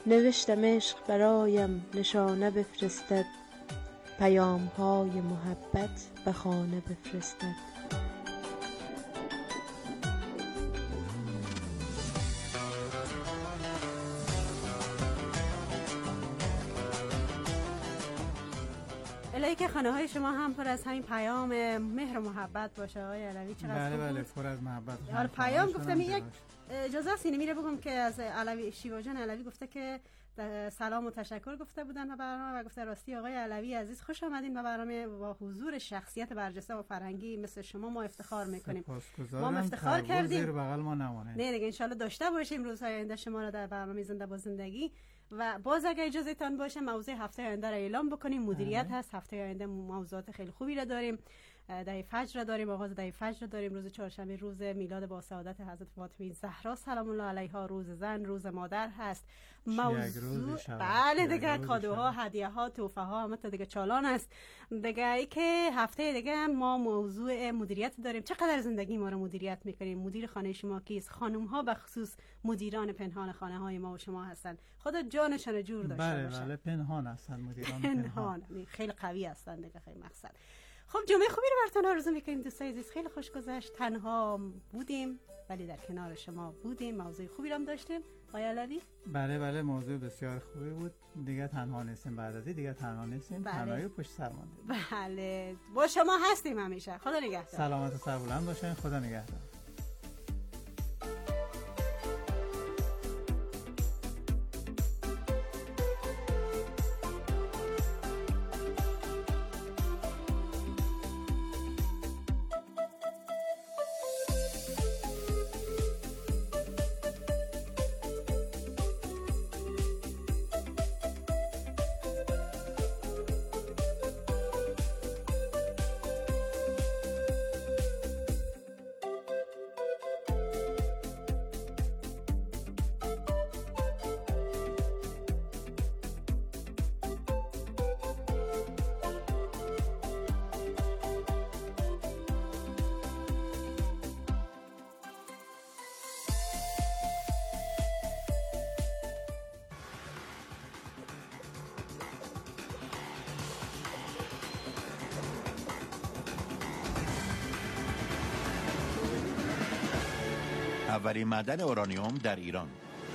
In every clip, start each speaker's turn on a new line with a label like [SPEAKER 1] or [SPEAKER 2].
[SPEAKER 1] نوشتم عشق برایم نشانه بفرستد، پیام‌های محبت به خانه بفرستد.
[SPEAKER 2] الهی که خانه های شما هم پر از همین پیام مهر و محبت باشه. آقای علوی چقدر
[SPEAKER 3] بله پر از محبت.
[SPEAKER 2] آره پیام گفتم یک اجازه است اینو میره بگم که از علوی شیوا جان علوی گفته که سلام و تشکر گفته بودن به برنامه و گفته راستی آقای علوی عزیز خوش آمدین به برنامه. با حضور شخصیت برجسته و فرهنگی مثل شما ما افتخار میکنیم. ما افتخار کردیم.
[SPEAKER 3] زیر بغل ما نمونه.
[SPEAKER 2] نه دیگه ان شاءالله داشته باشیم روزهای آینده شما را در برنامه زنده با زندگی. و باز اگه اجازه تان باشه موضوع هفته آینده را اعلام بکنیم. مدیریت هست. هفته آینده موضوعات خیلی خوبی را داریم. دعای فجر را داریم، آغاز دعای فجر را داریم. روز چهارشنبه روز میلاد با سعادت حضرت فاطمه زهرا سلام الله علیها، روز زن، روز مادر هست. موضوع بله دیگه کادوها، هدیه ها، تحفه ها همه تا دیگه چالان است. دیگه ای که هفته دیگه ما موضوع مدیریت داریم. چقدر زندگی ما رو مدیریت میکنیم؟ مدیر خانه شما کیست؟ خانم ها به خصوص مدیران پنهان خانه های ما و شما هستن. خدا جانشان جور داشته باشه.
[SPEAKER 3] بله پنهان هستن مدیران
[SPEAKER 2] پنهان. خیلی قوی هستن دیگه، خیلی مقصد. خب جمعه خوبی رو براتون آرزو میکنیم دوستای عزیز. خیلی خوش گذشت. تنها بودیم ولی در کنار شما بودیم. موضوع خوبی رو هم داشتیم. آقای علوی
[SPEAKER 3] بله موضوع بسیار خوبی بود. دیگه تنها نیستیم، بعد از این دیگه تنها نیستیم. تنهایی پشت سر ماندیم.
[SPEAKER 2] بله با شما هستیم همیشه. خدا نگهدار.
[SPEAKER 3] سلامت و سربلند باشین. خدا نگهدار.
[SPEAKER 4] اولین معدن اورانیوم در ایران.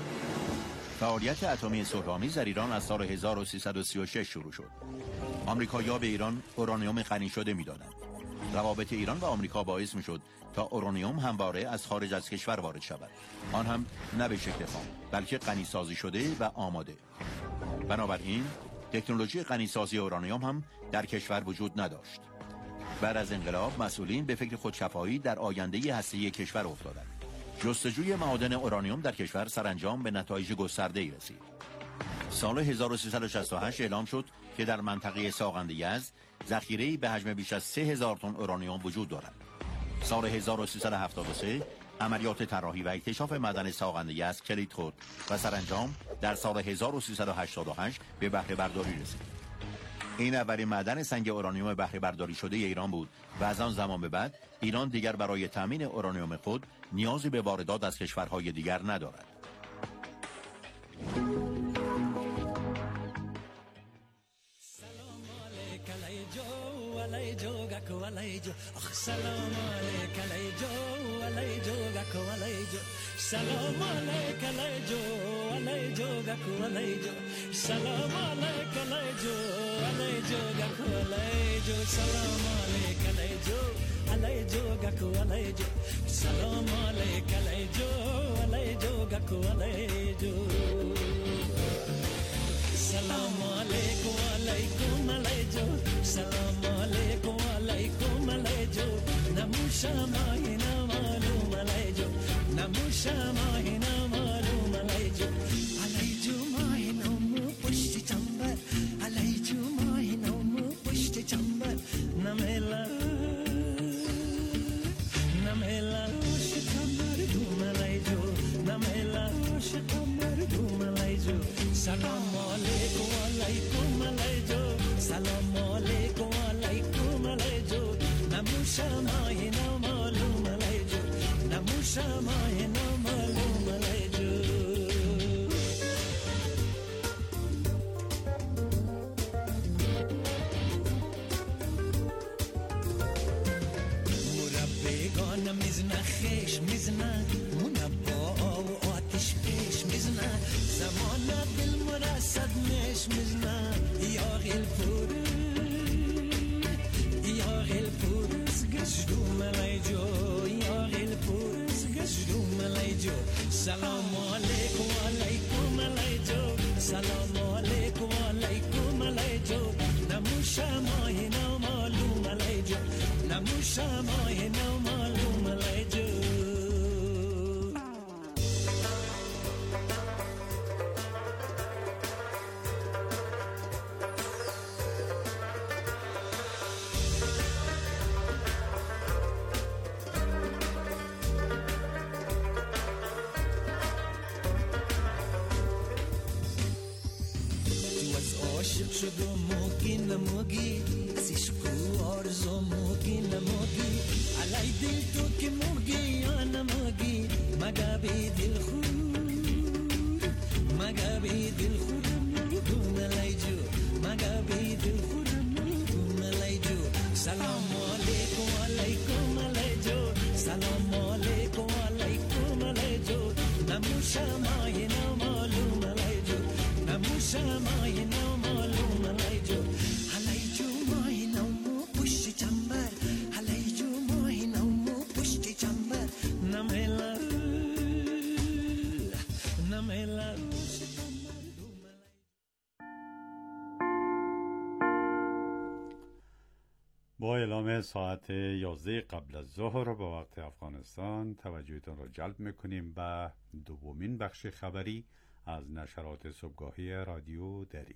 [SPEAKER 4] فعالیت اتمی صلح‌آمیز در ایران از سال 1336 شروع شد. آمریکایی‌ها به ایران اورانیوم غنی شده می‌دادند. روابط ایران و آمریکا باعث می‌شد تا اورانیوم همواره از خارج از کشور وارد شود. آن هم نه به شکل خام، بلکه غنی‌سازی شده و آماده. بنابراین تکنولوژی غنی‌سازی اورانیوم هم در کشور وجود نداشت. بعد از انقلاب مسئولین به فکر خودشفاهی در آینده هسته‌ای کشور افتادند. جستجوی معادن اورانیوم در کشور سرانجام به نتایج گسترده‌ای رسید. سال 1368 اعلام شد که در منطقه ساغند یزد ذخیره‌ای به حجم بیش از 3000 تن اورانیوم وجود دارد. سال 1373 عملیات طراحی و اکتشاف معدن ساغند یزد کلید خورد و سرانجام در سال 1388 به بهره برداری رسید. این اولین معدن سنگ اورانیوم بهره برداری شده ایران بود و از آن زمان به بعد ایران دیگر برای تامین اورانیوم خود نیازی به واردات از کشورهای دیگر ندارد.
[SPEAKER 5] سلام علیک علیجو علیجو گکو علیجو سلام علیک علیجو علیجو گکو علیجو سلام علیک علیجو علیجو گکو علیجو سلام علیک علیجو علیجو گکو علیجو سلام علیک علیجو علیجو گکو علیجو سلام علیکم علیکم علیجو سلام علیکم علیکم علیجو نموشا ماهینا معلوم علیجو نموشا ماهینا معلوم علیجو علیجو ماهینامو پشت چنبر علیجو ماهینامو پشت چنبر نمیلا شکمر دوم علیجو نمیلا شکمر دوم علیجو سلام علیکم علیکم علیجو سلام علیکم علیکم علیجو نموشا ماهینا معلوم نموشمای نامعلوم علیجو نموشمای نامعلوم علیجو عاشق شدم موگی نموگی از عشق آرزو موگی نموگی علی دل تو که موگی یا نموگی مگه بی دل خور مگه بی دل خورم نگون علیجو مگه بی دل خورم نگون علیجو سلام علیکم علیکم علیجو سلام علیکم علیکم علیجو نموشمای نامعلوم علیجو نموشمای نامعلوم علیجو علیجو مای نامو پشت چنبر علیجو مای نامو پشت چنبر نمیلا نمیلا
[SPEAKER 6] با اعلام ساعت 11 قبل از ظهر به وقت افغانستان توجهتان را جلب میکنیم به دومین بخش خبری از نشرات صبحگاهی رادیو دری.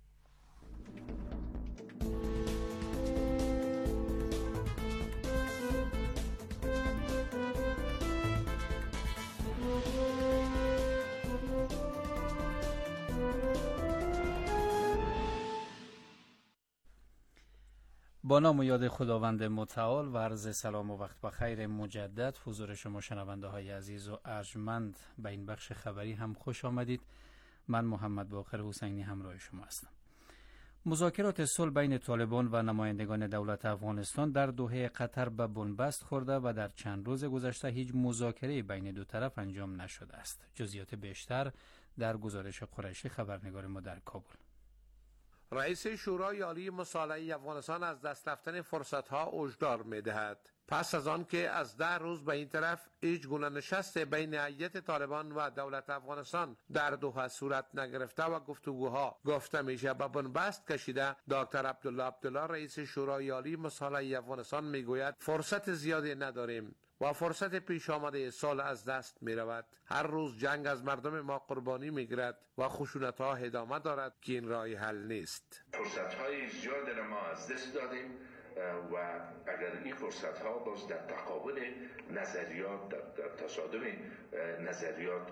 [SPEAKER 7] با نام و یاد خداوند متعال و عرض سلام و وقت بخیر مجدد حضور شما شنونده های عزیز و ارجمند به این بخش خبری هم خوش آمدید. من محمد باقر حسینی همراه شما هستم. مذاکرات صلح بین طالبان و نمایندگان دولت افغانستان در دوحه قطر به بنبست خورده و در چند روز گذشته هیچ مذاکره بین دو طرف انجام نشده است. جزئیات بیشتر در گزارش قریشی خبرنگار ما در کابل.
[SPEAKER 8] رئیس شورای عالی مصالحه افغانستان از دست رفتن فرصت‌ها هشدار می‌دهد. پس از آن که از 10 روز به این طرف هیچ گونه نشست بین هیئت طالبان و دولت افغانستان در دوحه صورت نگرفته و گفتگوها گفته میشه به بنبست کشیده، دکتر عبدالله رئیس شورای عالی مصالحه افغانستان میگوید فرصت زیادی نداریم و فرصت پیش آمده صلح از دست می رود. هر روز جنگ از مردم ما قربانی می گیرد و خشونت ها ادامه دارد که این راه حل نیست.
[SPEAKER 9] فرصت های زیاد را ما از دست دادیم و اگر این فرصت ها باز در تقابل نظریات در تصادم نظریات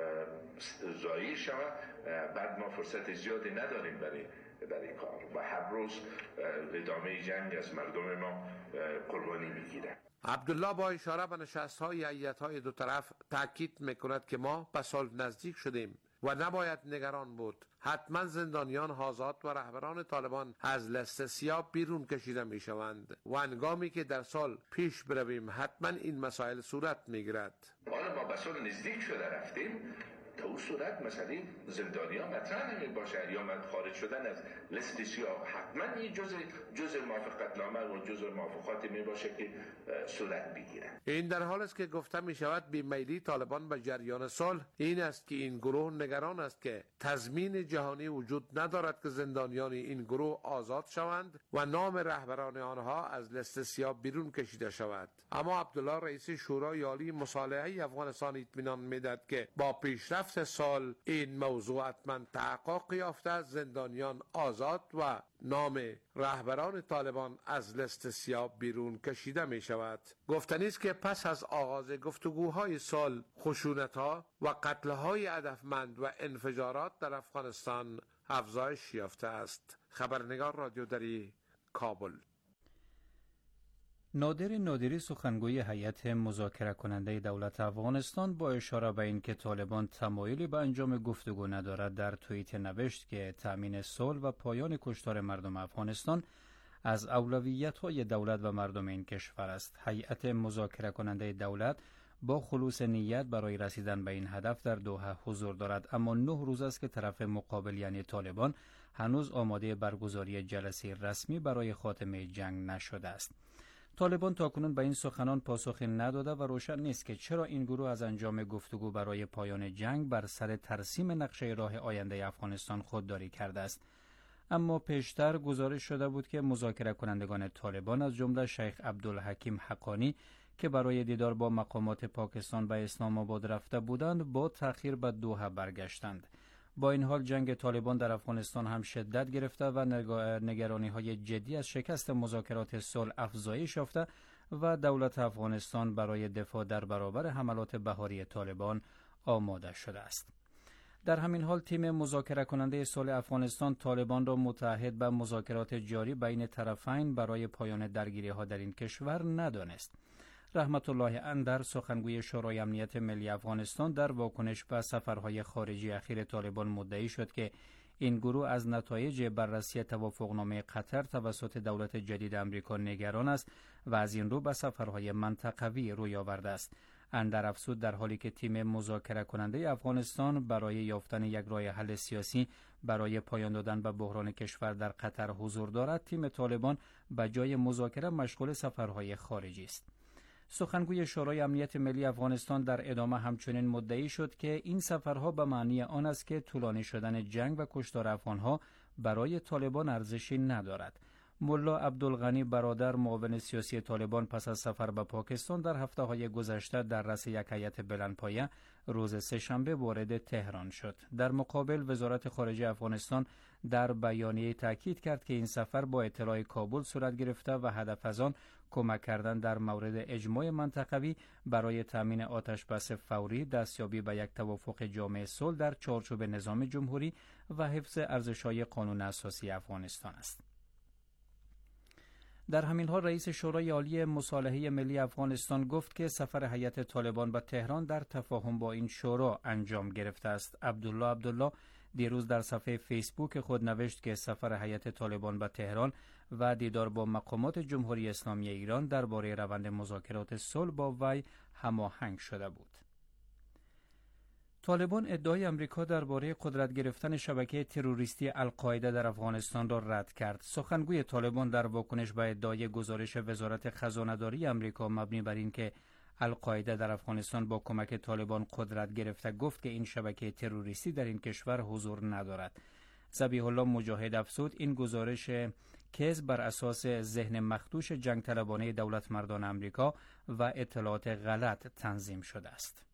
[SPEAKER 9] ضایع شود، بعد ما فرصت زیادی نداریم برای کار و هر روز ادامه جنگ از مردم ما قربانی می گیرد.
[SPEAKER 8] عبدالله با اشاره به نشست‌های هیئت‌های دو طرف تاکید می‌کند که ما به صلح نزدیک شدیم و نباید نگران بود. حتما زندانیان آزاد و رهبران طالبان از لست سیاه بیرون کشیده می‌شوند و هنگامی که در صلح پیش برویم حتما این مسائل صورت می‌گیرد.
[SPEAKER 9] حالا ما به صلح نزدیک شده رفتیم، تا اون صورت مسئله زندانیان مطرح نمی باشه یا خارج شدن از لست سیاه حتما این جزء موافقتنامه و جزء موافقاتی می باشه که صورت بگیره.
[SPEAKER 8] این در حال است که گفته می شود بیمیلی طالبان به جریان صلح این است که این گروه نگران است که تضمین جهانی وجود ندارد که زندانیان این گروه آزاد شوند و نام رهبران آنها از لست سیاه بیرون کشیده شود. اما عبدالله رئیس شورای عالی مصالحه افغانستان اطمینان میداد که با پیشرفت سال این موضوع حتما تحقق یافته، زندانیان آزاد و نام رهبران طالبان از لست سیاه بیرون کشیده می شود. گفتنی است که پس از آغاز گفتگوهای صلح خشونت‌ها و قتل‌های هدفمند و انفجارات در افغانستان افزایش یافته است. خبرنگار رادیو دری، کابل.
[SPEAKER 7] نادری سخنگوی هیئت مذاکره کننده دولت افغانستان با اشاره به اینکه طالبان تمایلی به انجام گفتگو ندارد در توییت نوشت که تامین صلح و پایان کشتار مردم افغانستان از اولویت‌های دولت و مردم این کشور است. هیئت مذاکره کننده دولت با خلوص نیت برای رسیدن به این هدف در دوحه حضور دارد، اما 9 روز است که طرف مقابل یعنی طالبان هنوز آماده برگزاری جلسه رسمی برای خاتمه جنگ نشده است. طالبان تاکنون به این سخنان پاسخی نداده و روشن نیست که چرا این گروه از انجام گفتگو برای پایان جنگ بر سر ترسیم نقشه راه آینده افغانستان خودداری کرده است. اما پیشتر گزارش شده بود که مذاکره کنندگان طالبان از جمله شیخ عبدالحکیم حقانی که برای دیدار با مقامات پاکستان به اسلام آباد رفته بودند با تأخیر به دوحه برگشتند. با این حال جنگ طالبان در افغانستان هم شدت گرفته و نگرانی‌های جدی از شکست مذاکرات صلح افزایش یافته و دولت افغانستان برای دفاع در برابر حملات بهاری طالبان آماده شده است. در همین حال تیم مذاکره کننده صلح افغانستان طالبان را متعهد به مذاکرات جاری بین طرفین برای پایان درگیری‌ها در این کشور ندانست. رحمت الله اندر سخنگوی شورای امنیت ملی افغانستان در واکنش به سفرهای خارجی اخیر طالبان مدعی شد که این گروه از نتایج بررسی توافقنامه قطر توسط دولت جدید آمریکا نگران است و از این رو به سفرهای منطقوی روی آورده است. اندر افزود در حالی که تیم مذاکره کننده افغانستان برای یافتن یک راه حل سیاسی برای پایان دادن به بحران کشور در قطر حضور دارد، تیم طالبان به جای مذاکره مشغول سفرهای خارجی است. سخنگوی شورای امنیت ملی افغانستان در ادامه همچنین مدعی شد که این سفرها به معنی آن است که طولانی شدن جنگ و کشتار افغانها برای طالبان ارزشی ندارد. ملا عبدالغنی برادر معاون سیاسی طالبان پس از سفر به پاکستان در هفته‌های گذشته در رأس یک هیئت بلندپایه روز سه‌شنبه وارد تهران شد. در مقابل وزارت خارجه افغانستان در بیانیه تاکید کرد که این سفر با اطلاع کابل صورت گرفته و هدف از آن کمک کردن در مورد اجماع منطقوی برای تامین آتشبس فوری، دستیابی به یک توافق جامع صلح در چارچوب نظام جمهوری و حفظ ارزش‌های قانون اساسی افغانستان است. در همین حال رئیس شورای عالی مصالحه ملی افغانستان گفت که سفر هیئت طالبان به تهران در تفاهم با این شورا انجام گرفته است. عبدالله دیروز در صفحه فیسبوک خود نوشت که سفر هیئت طالبان به تهران و دیدار با مقامات جمهوری اسلامی ایران درباره روند مذاکرات صلح با وی هماهنگ شده بود. طالبان ادعای امریکا درباره قدرت گرفتن شبکه تروریستی القاعده در افغانستان را رد کرد. سخنگوی طالبان در واکنش به ادعای گزارش وزارت خزانه‌داری امریکا مبنی بر اینکه القاعده در افغانستان با کمک طالبان قدرت گرفته گفت که این شبکه تروریستی در این کشور حضور ندارد. ذبیح الله مجاهد افزود این گزارش کذب بر اساس ذهن مخدوش جنگ طلبانه دولت مردان امریکا و اطلاعات غلط تنظیم شده است.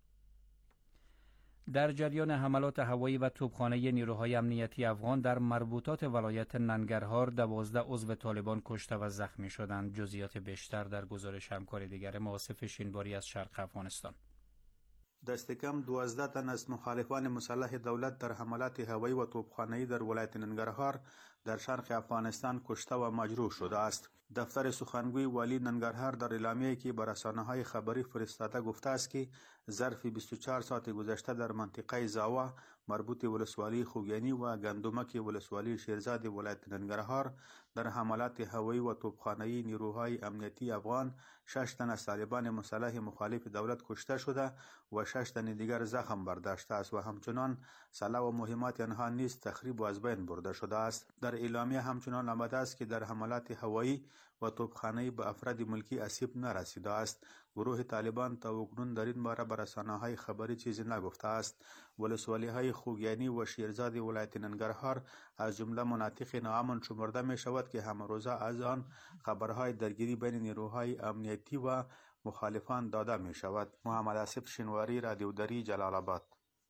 [SPEAKER 7] در جریان حملات هوایی و توپخانه نیروهای امنیتی افغان در مربوطات ولایت ننگرهار 12 عضو طالبان کشته و زخمی شدند. جزئیات بیشتر در گزارش همکار دیگر ما آصف شینواری از شرق افغانستان.
[SPEAKER 10] دست کم 12 تن از مخالفان مسلح دولت در حملات هوایی و توپخانه‌ای در ولایت ننگرهار در شرق افغانستان کشته و مجروح شده است. دفتر سخنگوی والی ننگرهار در اعلامیه‌ای که به رسانه‌های خبری فرستاده گفته است که ظرف 24 ساعت گذشته در منطقه زاوا مربوط ولسوالی خوگیانی و گندمک ولسوالی شیرزاد ولایت ننگرهار در حملات هوایی و توپخانه‌ای نیروهای امنیتی افغان 6 تن از طالبان مسلح مخالف دولت کشته شده و 6 تن دیگر زخم برداشته است و همچنان سلاح و مهمات آنها نیز تخریب و از بین برده شده است. در اعلامیه همچنان آمده است که در حملات هوایی و توپخانه‌ای به افراد ملکی آسیب نرسیده است. گروه طالبان تا اکنون در این باره به رسانه‌های خبری چیزی نگفته است. ولسوالی‌های خوگیانی و شیرزاد ولایت ننگرهار از جمله مناطق ناامن شمرده می شود که همه روزه از آن خبرهای درگیری بین نیروهای امنیتی و مخالفان داده می شود. محمد آصف شینواری، رادیو دری، جلال آباد.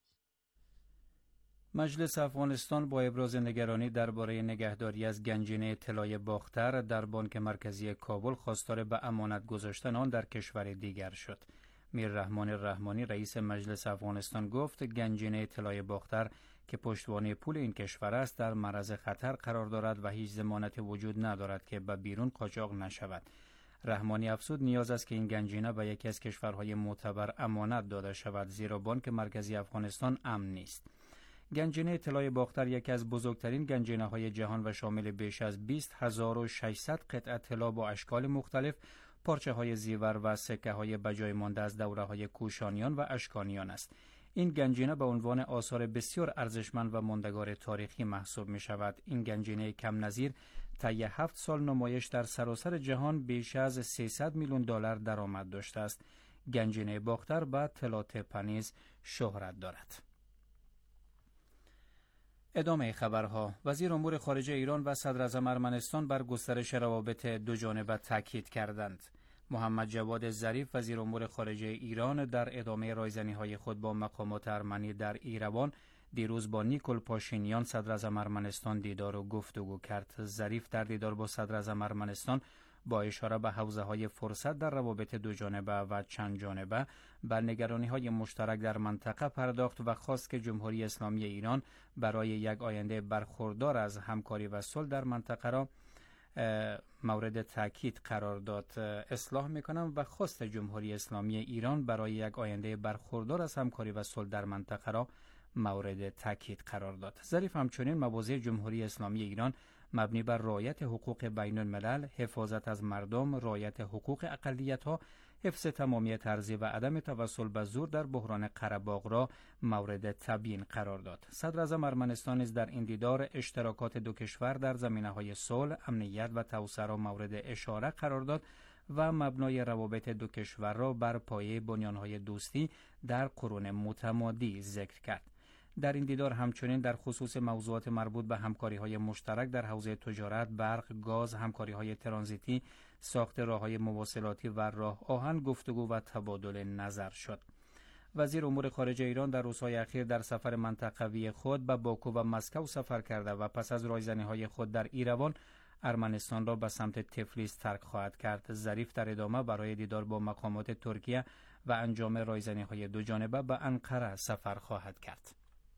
[SPEAKER 7] مجلس افغانستان با ابراز نگرانی درباره نگهداری از گنجینه طلای باختر در بانک مرکزی کابل خواستار به امانت گذاشتن آن در کشور دیگر شد. میر رحمان رحمانی رئیس مجلس افغانستان گفت گنجینه طلای باختر که پشتوانه پول این کشور است در معرض خطر قرار دارد و هیچ ضمانت وجود ندارد که به بیرون قاچاق نشود. رحمانی افزود نیاز است که این گنجینه به یکی از کشورهای معتبر امانت داده شود زیرا بانک مرکزی افغانستان امن نیست. گنجینه طلای باختر یکی از بزرگترین گنجینه‌های جهان و شامل بیش از 20600 قطعه طلا با اشکال مختلف، پارچه‌های زیور و سکه‌های بجای مانده از دوره‌های کوشانیان و اشکانیان است. این گنجینه به عنوان آثار بسیار ارزشمند و ماندگار تاریخی محسوب می‌شود. این گنجینه کم نظیر طی 7 سال نمایش در سراسر جهان بیش از 300 میلیون دلار درآمد داشته است. گنجینه باختر با طلا تپه نیز شهرت دارد. ادامه خبرها. وزیر امور خارجه ایران و صدر اعظم ارمنستان بر گسترش روابط دوجانبه تاکید کردند. محمد جواد ظریف وزیر امور خارجه ایران در ادامه رایزنی‌های خود با مقامات ارمنی در ایروان دیروز با نیکول پاشینیان صدر اعظم ارمنستان دیدار و گفتگو کرد. ظریف در دیدار با صدر اعظم ارمنستان با اشاره به حوزه‌های فرصت در روابط دوجانبه و چند جانبه به نگرانی‌های مشترک در منطقه پرداخت و خواست که جمهوری اسلامی ایران برای یک آینده برخوردار از همکاری و صلح در منطقه را مورد تاکید قرار داد. اصلاح میکنم و خواست جمهوری اسلامی ایران برای یک آینده برخوردار از همکاری و صلح در منطقه را مورد تاکید قرار داد. ظریف همچنین مواضع جمهوری اسلامی ایران مبنی بر رعایت حقوق بین الملل، حفاظت از مردم، رعایت حقوق اقلیت‌ها، حفظ تمامیت ارضی و عدم توسل به زور در بحران قره‌باغ را مورد تبیین قرار داد. صدر اعظم ارمنستان نیز در این دیدار اشتراکات دو کشور در زمینه‌های صلح، امنیت و توسعه را مورد اشاره قرار داد و مبنای روابط دو کشور را بر پایه بنیان‌های دوستی در قرون متمادی ذکر کرد. در این دیدار همچنین در خصوص موضوعات مربوط به همکاری‌های مشترک در حوزه تجارت، برق، گاز، همکاری‌های ترانزیتی، ساخت راه‌های مواصلاتی و راه آهن گفتگو و تبادل نظر شد. وزیر امور خارجه ایران در روزهای اخیر در سفر منطقوی خود به باکو و مسکو سفر کرده و پس از رایزنی‌های خود در ایروان ارمنستان را به سمت تفلیس ترک خواهد کرد. ظریف در ادامه برای دیدار با مقامات ترکیه و انجام رایزنی‌های دوجانبه به انقره سفر خواهد کرد.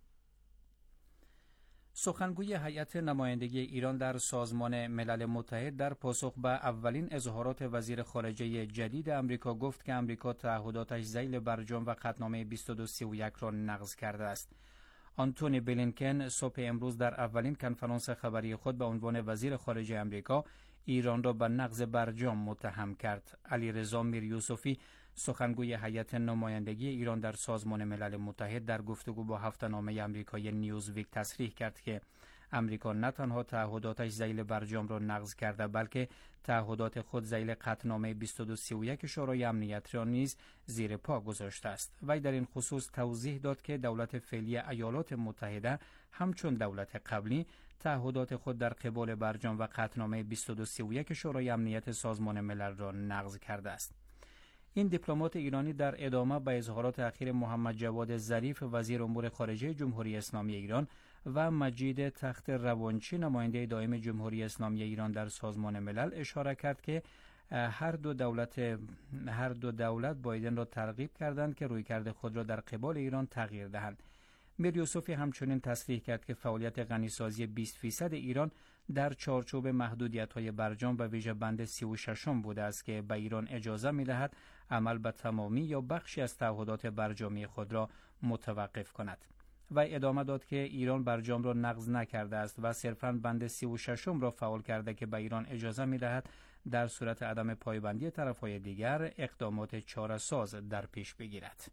[SPEAKER 7] سخنگوی هیئت نمایندگی ایران در سازمان ملل متحد در پاسخ به اولین اظهارات وزیر خارجه جدید امریکا گفت که امریکا تعهداتش ذیل برجام و قطعنامه 2231 را نقض کرده است. آنتونی بلینکن صبح امروز در اولین کنفرانس خبری خود به عنوان وزیر خارجه امریکا ایران را به نقض برجام متهم کرد. علیرضا میریوسفی سخنگوی هیئت نمایندگی ایران در سازمان ملل متحد در گفتگو با هفته‌نامه آمریکایی نیوزویک تصریح کرد که امریکا نه تنها تعهداتش ذیل برجام را نقض کرده بلکه تعهدات خود ذیل قطعنامه 2231 شورای امنیت را نیز زیر پا گذاشته است. وی در این خصوص توضیح داد که دولت فعلی ایالات متحده همچون دولت قبلی تعهدات خود در قبال برجام و قطعنامه 2231 شورای امنیت سازمان ملل را نقض کرده است. این دیپلمات ایرانی در ادامه به اظهارات اخیر محمد جواد ظریف وزیر امور خارجه جمهوری اسلامی ایران و مجید تخت روانچی نماینده دائم جمهوری اسلامی ایران در سازمان ملل اشاره کرد که هر دو دولت بایدن را ترغیب کردند که رویکرد خود را در قبال ایران تغییر دهند. میریوسفی همچنین تصریح کرد که فعالیت غنیسازی 20% ایران در چارچوب محدودیت‌های برجام و ویژه بند 36 بوده است که به ایران اجازه می‌دهد عمل به تمامی یا بخشی از تعهدات برجامی خود را متوقف کند. و ادامه داد که ایران برجام را نقض نکرده است و صرفاً بند 36 را فعال کرده که به ایران اجازه می‌دهد در صورت عدم پایبندی طرف‌های دیگر اقدامات چاره‌ساز در پیش بگیرد.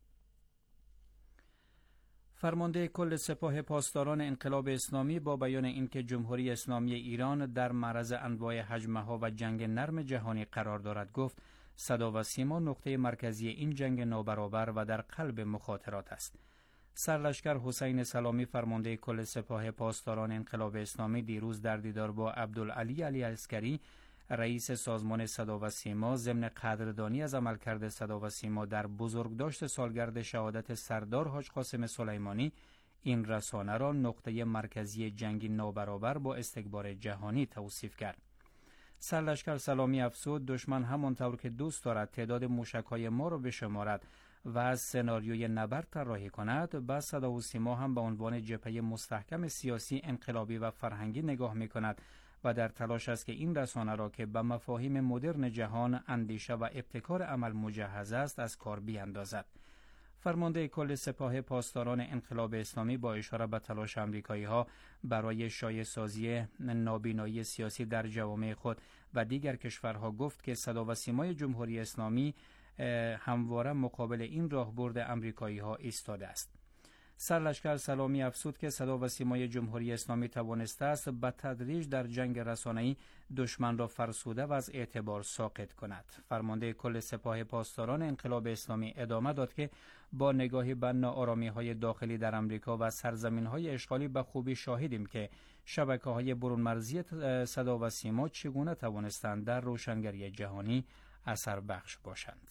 [SPEAKER 7] فرمانده کل سپاه پاسداران انقلاب اسلامی با بیان اینکه جمهوری اسلامی ایران در معرض انواع هجمه‌ها و جنگ نرم جهانی قرار دارد گفت صدا و سیما نقطه مرکزی این جنگ نابرابر و در قلب مخاطرات است. سرلشکر حسین سلامی فرمانده کل سپاه پاسداران انقلاب اسلامی دیروز در دیدار با عبدالعلی علی عسکری رئیس سازمان صدا و سیما ضمن قدردانی از عملکرد صدا و سیما در بزرگداشت سالگرد شهادت سردار حاج قاسم سلیمانی این رسانه را نقطه مرکزی جنگی نابرابر با استکبار جهانی توصیف کرد. سرلشکر سلامی افزود دشمن همانطور که دوست دارد تعداد موشک‌های ما را بشمارد و از سناریوی نبرد طراحی کند، با صدا و سیما هم به عنوان جبهه مستحکم سیاسی، انقلابی و فرهنگی نگاه می‌کند و در تلاش است که این رسانه را که به مفاهیم مدرن جهان، اندیشه و ابتکار عمل مجهز است از کار بیاندازد. فرمانده کل سپاه پاسداران انقلاب اسلامی با اشاره به تلاش آمریکایی‌ها برای شایع‌سازی نابینایی سیاسی در جوامع خود و دیگر کشورها گفت که صدا و سیمای جمهوری اسلامی همواره مقابل این راهبرد آمریکایی‌ها ایستاده است. سرلشکر سلامی افزود که صدا و سیمای جمهوری اسلامی توانسته است به تدریج در جنگ رسانه‌ای دشمن را فرسوده و از اعتبار ساقط کند. فرمانده کل سپاه پاسداران انقلاب اسلامی ادامه داد که با نگاهی به ناآرامی‌های داخلی در امریکا و سرزمین‌های اشغالی به خوبی شاهدیم که شبکه‌های برون مرزی صدا و سیما چگونه توانستند در روشنگری جهانی اثر بخش باشند.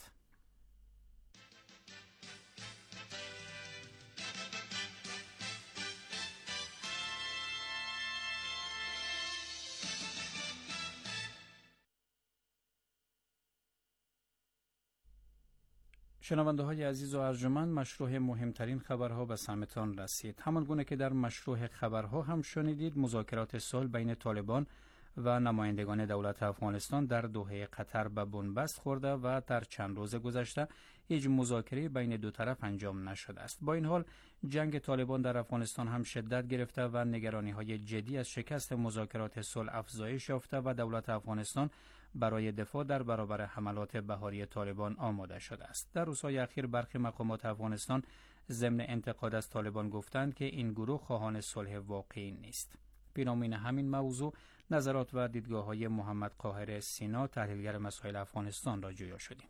[SPEAKER 7] شنونده های عزیز و ارجمند، مشروع مهمترین خبرها به سمتان رسید. همان گونه که در مشروع خبرها هم شنیدید، مذاکرات صلح بین طالبان و نمایندگان دولت افغانستان در دوحه قطر به بنبست خورده و در چند روز گذشته هیچ مذاکره بین دو طرف انجام نشده است. با این حال جنگ طالبان در افغانستان هم شدت گرفته و نگرانی های جدی از شکست مذاکرات صلح افزایش یافته و دولت افغانستان برای دفاع در برابر حملات بهاری طالبان آماده شده است. در روزهای اخیر برخی مقامات افغانستان ضمن انتقاد از طالبان گفتند که این گروه خواهان صلح واقعی نیست. پیرامون همین موضوع نظرات و دیدگاه‌های محمد قاهر سینا، تحلیلگر مسائل افغانستان، را جویا شدیم.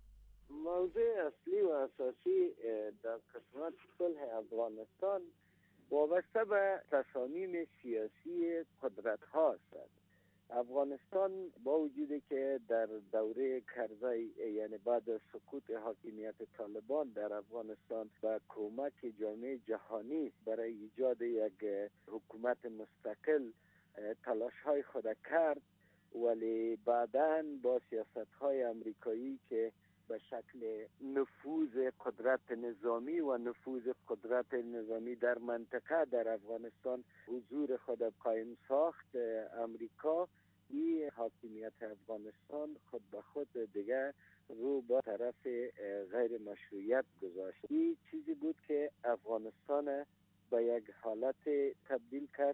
[SPEAKER 11] موضوع اصلی و اساسی در قسمت صلح افغانستان وابسته به تصامیم سیاسی قدرت ها است. افغانستان با وجودی که در دوره کرزی، یعنی بعد از سقوط حاکمیت طالبان در افغانستان و کمک جامعه جهانی برای ایجاد یک حکومت مستقل تلاش های خود کرد، ولی بعداً با سیاست های امریکایی که به شکل نفوذ قدرت نظامی و نفوذ قدرت نظامی در منطقه در افغانستان حضور خود قائم ساخت، امریکا این حاکمیت افغانستان خود به خود دیگه رو به طرف غیر مشروعیت گذاشت. این چیزی بود که افغانستان به یک حالت تبدیل کرد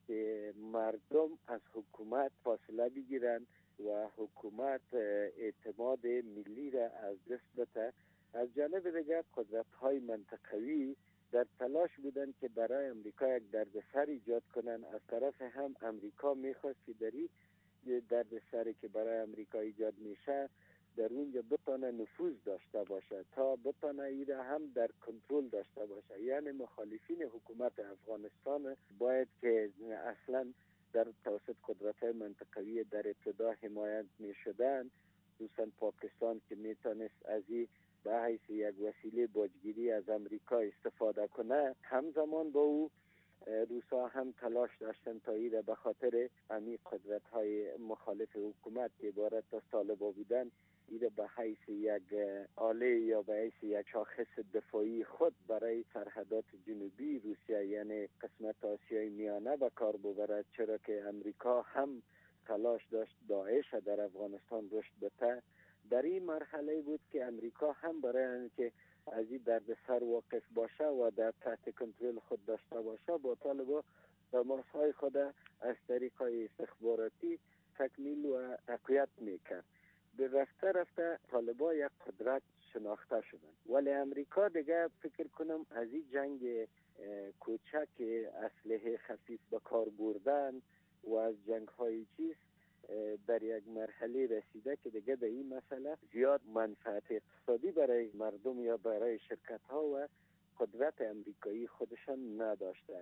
[SPEAKER 11] که مردم از حکومت فاصله بگیرند و حکومت اعتماد ملی را از دست بده. از جانب دیگر قدرت‌های منطقوی در تلاش بودند که برای امریکا یک دردسر ایجاد کنند. از طرف هم امریکا می‌خواست که در این دردسری که برای امریکا ایجاد میشه در اونجا بتونه نفوذ داشته باشه تا بتونه این هم در کنترل داشته باشه. یعنی مخالفین حکومت افغانستان باید که اصلا در توسط قدرت‌های منطقوی در ابتدا حمایت می‌شدند، خصوصا پاکستان که میتونست از این به حیث یک وسیله باجگیری از امریکا استفاده کنه، همزمان با او روسا هم تلاش داشتن تا این به خاطر امی قدرت‌های مخالف حکومت که عبارت از طالبان بودن این به حیث یک آله یا به حیث یک شاخص دفاعی خود برای سرحدات جنوبی روسیه یعنی قسمت آسیای میانه به کار ببرد، چرا که امریکا هم تلاش داشت داعش در افغانستان رشد بده. در این مرحله بود که امریکا هم برای اینکه از این دردسر واقف باشه و در تحت کنترل خود داشته باشه با طالبان تماس‌های خود از طریق‌های استخباراتی تکمیل و تقویت میکرد. به رفته طالبان یک قدرت شناخته شدن، ولی امریکا دیگه فکر کنم از این جنگ کوچک اسلحه خفیف به کار بردن و از جنگ‌های چیز در یک مرحله رسیده که دیگه به این مسئله زیاد منفعت اقتصادی برای مردم یا برای شرکت‌ها و قدرت امریکایی خودشان نداشتن.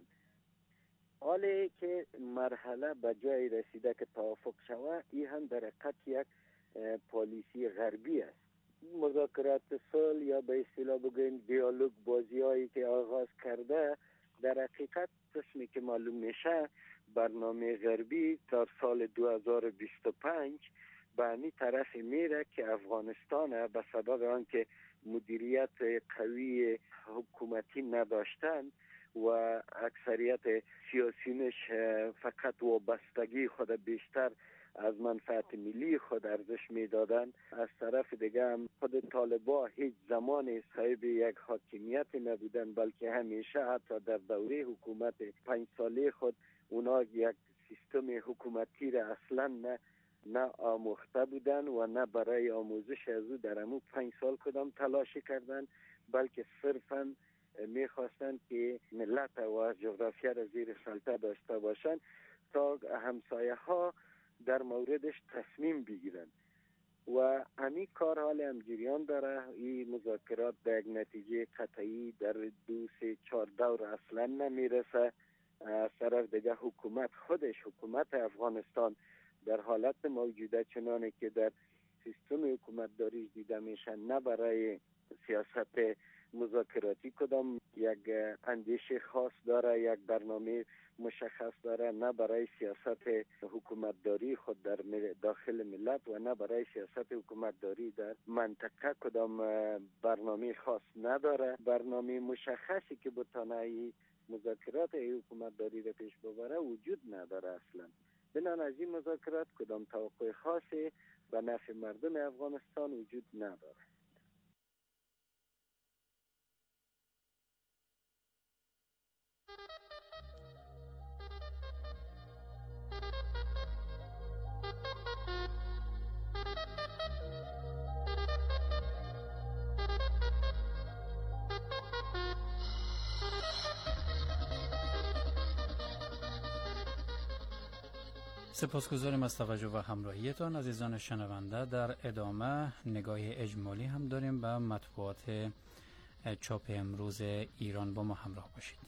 [SPEAKER 11] حالی که مرحله به جای رسیده که توافق شود، این هم در حقیقت یک پالیسی غربی است. مذاکرات صلح یا به اصطلاح بگوییم دیالوگ بازی‌هایی که آغاز کرده در حقیقت قسمی که معلوم میشه برنامه غربی تا سال 2025 به این طرف میره که افغانستان به سبب آنکه مدیریت قوی حکومتی نداشتن و اکثریت سیاسیونش فقط وابستگی خود بیشتر از منفعت ملی خود ارزش میدادن، از طرف دیگه هم خود طالبان هیچ زمان صاحب یک حاکمیت نبودن، بلکه همیشه حتی در دوره حکومت 5 ساله خود اونا یک سیستم حکومتی را اصلا نه آموخته بودن و نه برای آموزش از او در امو 5 سال کدام تلاشی کردن، بلکه صرفا میخواستند که ملت و جغرافیا را زیر سلطه داشته باشند تا همسایه ها در موردش تصمیم بگیرند و همین کار حال هم جریان داره. این مذاکرات به یک نتیجه قطعی در 2-3-4 دور اصلا نمیرسه. از طرف دیگه حکومت افغانستان در حالت موجوده چنانه که در سیستم حکومتداری دیده میشه، نه برای سیاست مذاکراتی کدام یک اندیشه خاص داره، یک برنامه مشخص داره، نه برای سیاست حکومتداری خود در داخل ملت و نه برای سیاست حکومتداری در منطقه کدام برنامه خاص نداره. برنامه مشخصی که بتونه مذاکرات حکومتداری را پیش ببره وجود نداره اصلا. بنابراین از این مذاکرات کدام توقع خاصی به نفع مردم افغانستان وجود نداره.
[SPEAKER 7] سپاسگزاریم از توجه و همراهیتان عزیزان شنونده. در ادامه نگاه اجمالی هم داریم به مطبوعات چاپ امروز ایران. با ما همراه باشید.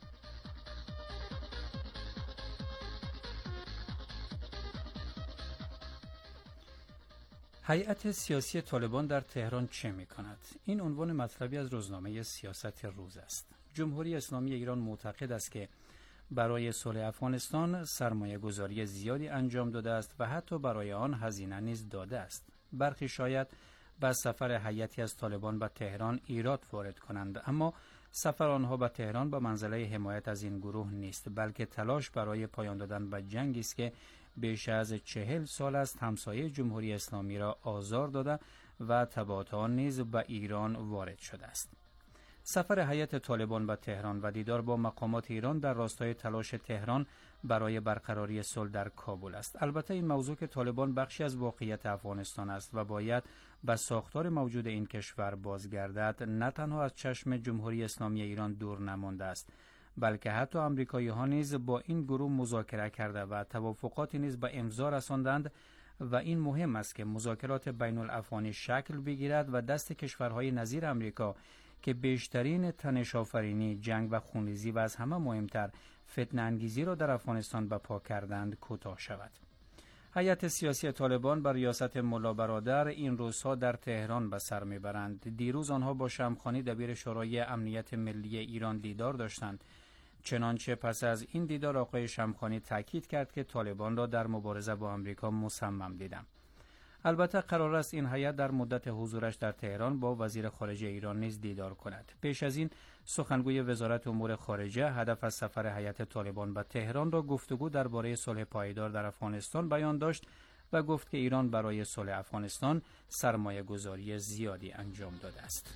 [SPEAKER 7] هیئت سیاسی طالبان در تهران چه می کند؟ این عنوان مطلبی از روزنامه سیاست روز است. جمهوری اسلامی ایران معتقد است که برای صلح افغانستان سرمایه گذاری زیادی انجام داده است و حتی برای آن هزینه نیز داده است. برخی شاید به سفر هیئتی از طالبان به تهران ایراد وارد کنند، اما سفر آنها به تهران به منزله حمایت از این گروه نیست، بلکه تلاش برای پایان دادن به جنگی است که بیش از 40 سال است همسایه جمهوری اسلامی را آزار داده و تبعات آن نیز به ایران وارد شده است. سفر هیئت طالبان به تهران و دیدار با مقامات ایران در راستای تلاش تهران برای برقراری صلح در کابل است. البته این موضوع که طالبان بخشی از واقعیت افغانستان است و باید به ساختار موجود این کشور بازگردد، نه تنها از چشم جمهوری اسلامی ایران دور نمانده است، بلکه حتی آمریکایی ها نیز با این گروه مذاکره کرده و توافقاتی نیز به امضا رساندند و این مهم است که مذاکرات بین الافغانی شکل بگیرد و دست کشورهای نظیر امریکا که بیشترین تنش آفرینی، جنگ و خونریزی و از همه مهمتر فتنه انگیزی را در افغانستان به پا کردند کوتاه شود. هیئت سیاسی طالبان بر ریاست ملا برادر این روزها در تهران به سر میبرند. دیروز آنها با شمخانی دبیر شورای امنیت ملی ایران دیدار داشتند. چنانچه پس از این دیدار آقای شمخانی تاکید کرد که طالبان را در مبارزه با آمریکا مصمم دیدم. البته قرار است این هیئت در مدت حضورش در تهران با وزیر خارجه ایران نیز دیدار کند. پیش از این سخنگوی وزارت امور خارجه هدف از سفر هیئت طالبان به تهران را گفتگو درباره صلح پایدار در افغانستان بیان داشت و گفت که ایران برای صلح افغانستان سرمایه گذاری زیادی انجام داده است.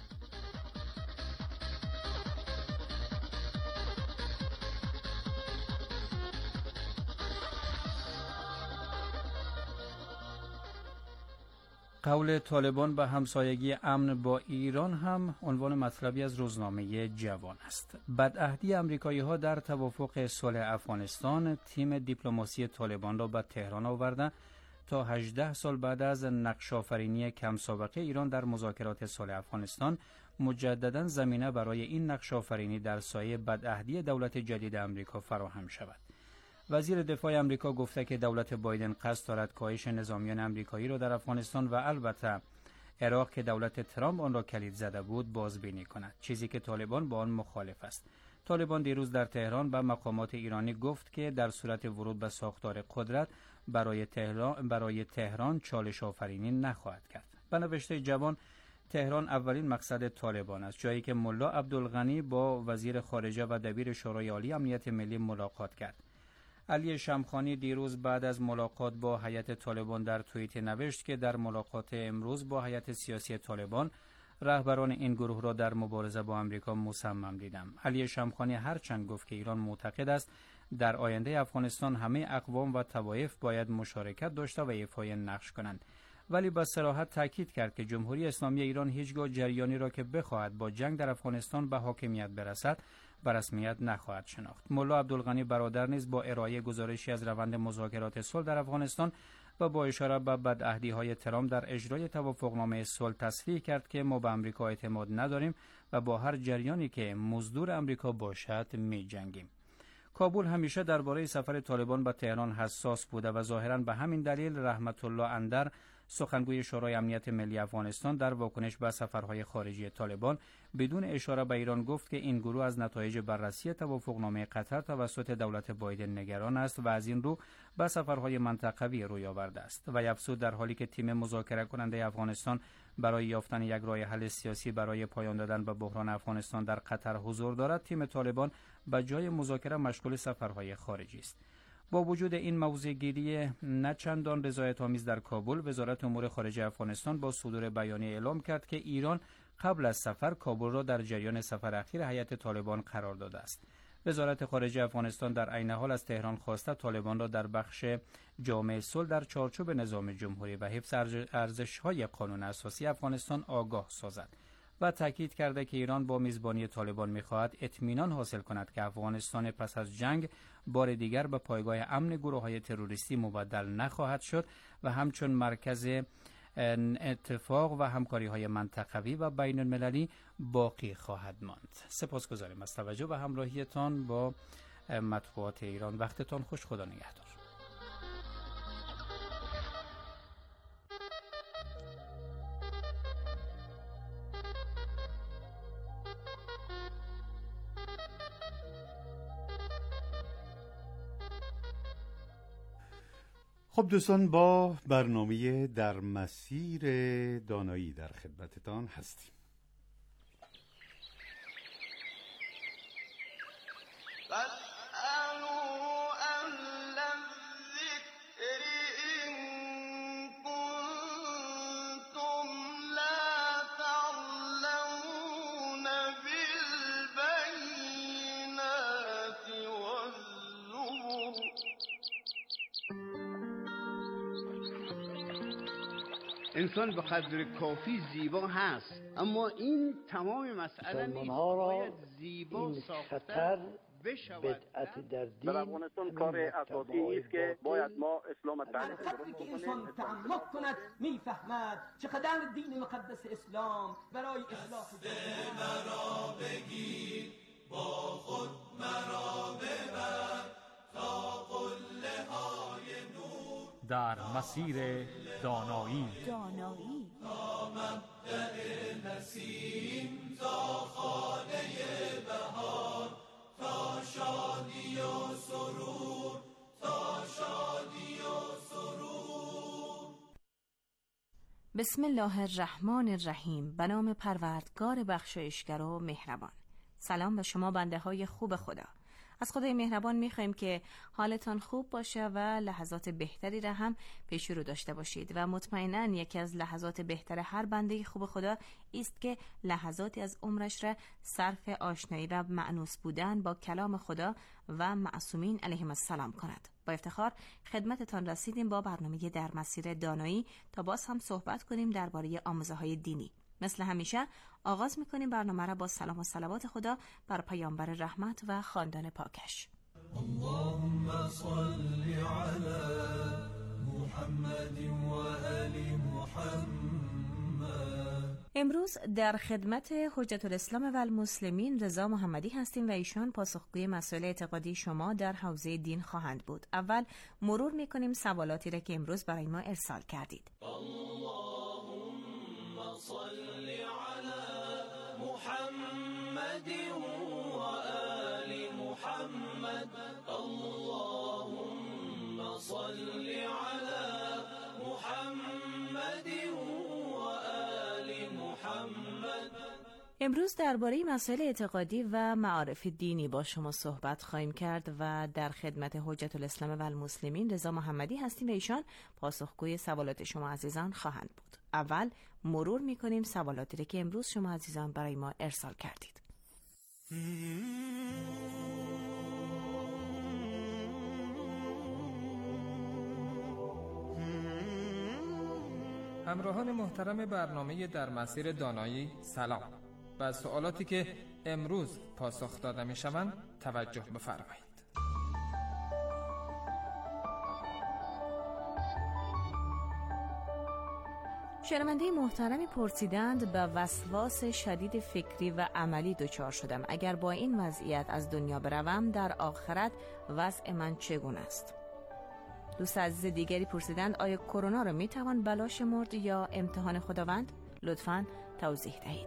[SPEAKER 7] قول طالبان به همسایگی امن با ایران هم عنوان مطلبی از روزنامه جوان است. بدعهدی آمریکایی ها در توافق صلح افغانستان تیم دیپلماسی طالبان را به تهران آورده تا 18 سال بعد از نقش‌آفرینی کم سابقه ایران در مذاکرات صلح افغانستان مجددا زمینه برای این نقش‌آفرینی در سایه بدعهدی دولت جدید آمریکا فراهم شود. وزیر دفاع آمریکا گفته که دولت بایدن قصد دارد کاهش نظامیان آمریکایی را در افغانستان و البته عراق که دولت ترامپ آن را کلید زده بود بازبینی کند، چیزی که طالبان با آن مخالف است. طالبان دیروز در تهران به مقامات ایرانی گفت که در صورت ورود به ساختار قدرت برای تهران چالش آفرینی نخواهد کرد. به نوشته جوان، تهران اولین مقصد طالبان است، جایی که ملا عبدالغنی با وزیر خارجه و دبیر شورای عالی امنیت ملی ملاقات کرد. علی شمخانی دیروز بعد از ملاقات با هیئت طالبان در توییت نوشت که در ملاقات امروز با هیئت سیاسی طالبان رهبران این گروه را در مبارزه با آمریکا مصمم دیدم. علی شمخانی هرچند گفت که ایران معتقد است در آینده افغانستان همه اقوام و طوایف باید مشارکت داشته و ایفای نقش کنند، ولی با صراحت تاکید کرد که جمهوری اسلامی ایران هیچگاه جریانی را که بخواهد با جنگ در افغانستان به حاکمیت برسد به رسمیت نخواهد شناخت. ملا عبدالغنی برادر نیز با ارائه گزارشی از روند مذاکرات صلح در افغانستان و با اشاره به بدعهدی‌های ترامپ در اجرای توافقنامه صلح تصریح کرد که ما به آمریکا اعتماد نداریم و با هر جریانی که مزدور آمریکا باشد می‌جنگیم. کابل همیشه درباره سفر طالبان به تهران حساس بوده و ظاهراً به همین دلیل رحمت الله اندر، سخنگوی شورای امنیت ملی افغانستان، در واکنش به سفرهای خارجی طالبان بدون اشاره به ایران گفت که این گروه از نتایج بررسی توافقنامه قطر توسط دولت بایدن نگران است و از این رو به سفرهای منطقوی روی آورده است. و افزود در حالی که تیم مذاکره کننده افغانستان برای یافتن یک راه حل سیاسی برای پایان دادن به بحران افغانستان در قطر حضور دارد، تیم طالبان به جای مذاکره مشغول سفرهای خارجی است. با وجود این موضع‌گیری نه چندان رضایت‌آمیز در کابل، وزارت امور خارجه افغانستان با صدور بیانیه اعلام کرد که ایران قبل از سفر کابل را در جریان سفر اخیر هیئت طالبان قرار داده است. وزارت خارجه افغانستان در عین حال از تهران خواسته طالبان را در بخش جامع صلح در چارچوب نظام جمهوری و حفظ ارزش‌های قانون اساسی افغانستان آگاه سازد و تاکید کرده که ایران با میزبانی طالبان می‌خواهد اطمینان حاصل کند که افغانستان پس از جنگ بار دیگر به پایگاه امن گروه‌های تروریستی مبدل نخواهد شد و همچون مرکز اتفاق و همکاری‌های منطقوی و بین‌المللی باقی خواهد ماند. سپاسگزاریم از توجه و همراهیتان با مطبوعات ایران. وقتتان خوش. خدا نگهدار.
[SPEAKER 6] خب دوستان، با برنامه در مسیر دانایی در خدمتتان هستیم.
[SPEAKER 12] انسان به قدر کافی زیبا هست، اما این تمام مسئله نیست. باید زیبا ساختن بشود.
[SPEAKER 13] بدعت در دین
[SPEAKER 14] در افغانستان کار اساسی است که باید ما اسلام تعریف
[SPEAKER 15] وقتی که انسان تعمق کند میفهمد چقدر دین مقدس اسلام برای اصلاح
[SPEAKER 5] مرا بگیر، با خود مرا ببر تا قله های نور
[SPEAKER 16] در مسیر دانایی.
[SPEAKER 5] تا مبدأ نسیم، تا خانه بهار، تا شادی و سرور، تا شادی و سرور.
[SPEAKER 17] بسم الله الرحمن الرحیم. به نام پروردگار بخشایشگر و مهربان. سلام به شما بنده های خوب خدا. از خدای مهربان میخوایم که حالتان خوب باشه و لحظات بهتری را هم پیش رو داشته باشید و مطمئناً یکی از لحظات بهتر هر بنده خوب خدا است که لحظاتی از عمرش را صرف آشنایی و مأنوس بودن با کلام خدا و معصومین علیهم السلام کند. با افتخار خدمتتان رسیدیم با برنامه در مسیر دانایی تا باز هم صحبت کنیم درباره آموزه‌های دینی. مثل همیشه آغاز میکنیم برنامه را با سلام و صلوات خدا بر پیامبر رحمت و خاندان پاکش.
[SPEAKER 5] اللهم صل علی محمد و آل محمد.
[SPEAKER 17] امروز در خدمت حجت الاسلام و المسلمین رضا محمدی هستیم و ایشان پاسخگوی مسائل اعتقادی شما در حوزه دین خواهند بود. اول مرور میکنیم سوالاتی را که امروز برای ما ارسال کردید.
[SPEAKER 5] اللهم صل علی محمد و آل محمد. اللهم صل علی محمد و آل محمد.
[SPEAKER 17] امروز درباره مسائل اعتقادی و معارف دینی با شما صحبت خواهیم کرد و در خدمت حجت الاسلام و المسلمین رضا محمدی هستیم و ایشان پاسخگوی سوالات شما عزیزان خواهند بود. اول مرور میکنیم سوالاتی را که امروز شما عزیزان برای ما ارسال کردید.
[SPEAKER 13] همراهان محترم برنامه در مسیر دانایی سلام. و سوالاتی که امروز پاسخ داده می شوند توجه بفرمایید.
[SPEAKER 17] شنونده محترمی پرسیدند به وسواس شدید فکری و عملی دچار شدم. اگر با این وضعیت از دنیا بروم در آخرت وضع من چگونه است؟ دوست عزیز دیگری پرسیدند آیا کرونا را میتوان بلا شمرد یا امتحان خداوند؟ لطفاً توضیح دهید.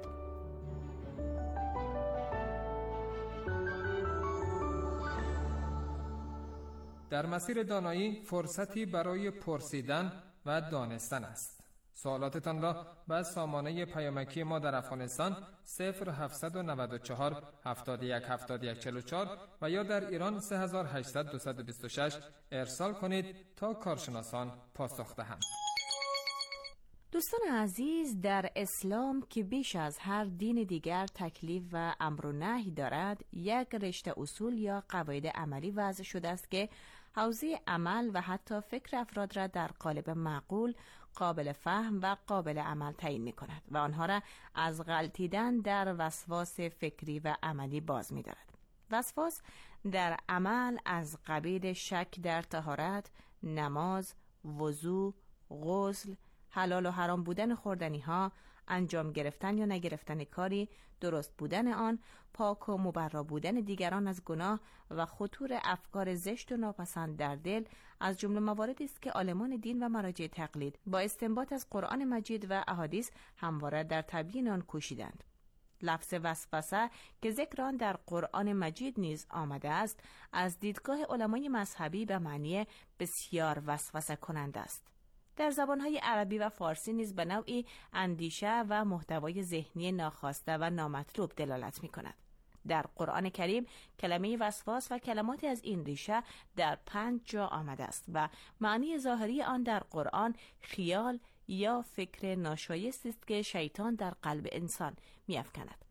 [SPEAKER 13] در مسیر دانایی فرصتی برای پرسیدن و دانستن است. سوالاتتان را به سامانه پیامکی ما در افغانستان 0794 71 71 44 و یا در ایران 3800 226 ارسال کنید تا کارشناسان پاسخ دهند.
[SPEAKER 17] دوستان عزیز، در اسلام که بیش از هر دین دیگر تکلیف و امر و نهی دارد، یک رشته اصول یا قواعد عملی وضع شده است که حوزه عمل و حتی فکر افراد را در قالب معقول، قابل فهم و قابل عمل تعیین می کند و آنها را از غلطیدن در وسواس فکری و عملی باز می دارد. وسواس در عمل از قبیل شک در طهارت، نماز، وضو، غسل، حلال و حرام بودن خوردنی ها، انجام گرفتن یا نگرفتن کاری، درست بودن آن، پاک و مبرا بودن دیگران از گناه و خطور افکار زشت و ناپسند در دل از جمله مواردی است که عالمان دین و مراجع تقلید با استنباط از قرآن مجید و احادیث همواره در تبیین آن کوشیدند. لفظ وسوسه که ذکر آن در قرآن مجید نیز آمده است، از دیدگاه علمای مذهبی به معنی بسیار وسوسه کننده است. در زبانهای عربی و فارسی نیز به نوعی اندیشه و محتوای ذهنی ناخواسته و نامطلوب دلالت می کند. در قرآن کریم کلمه وسواس و کلماتی از این ریشه در 5 جا آمده است و معنی ظاهری آن در قرآن خیال یا فکر ناشایستی است که شیطان در قلب انسان می افکند.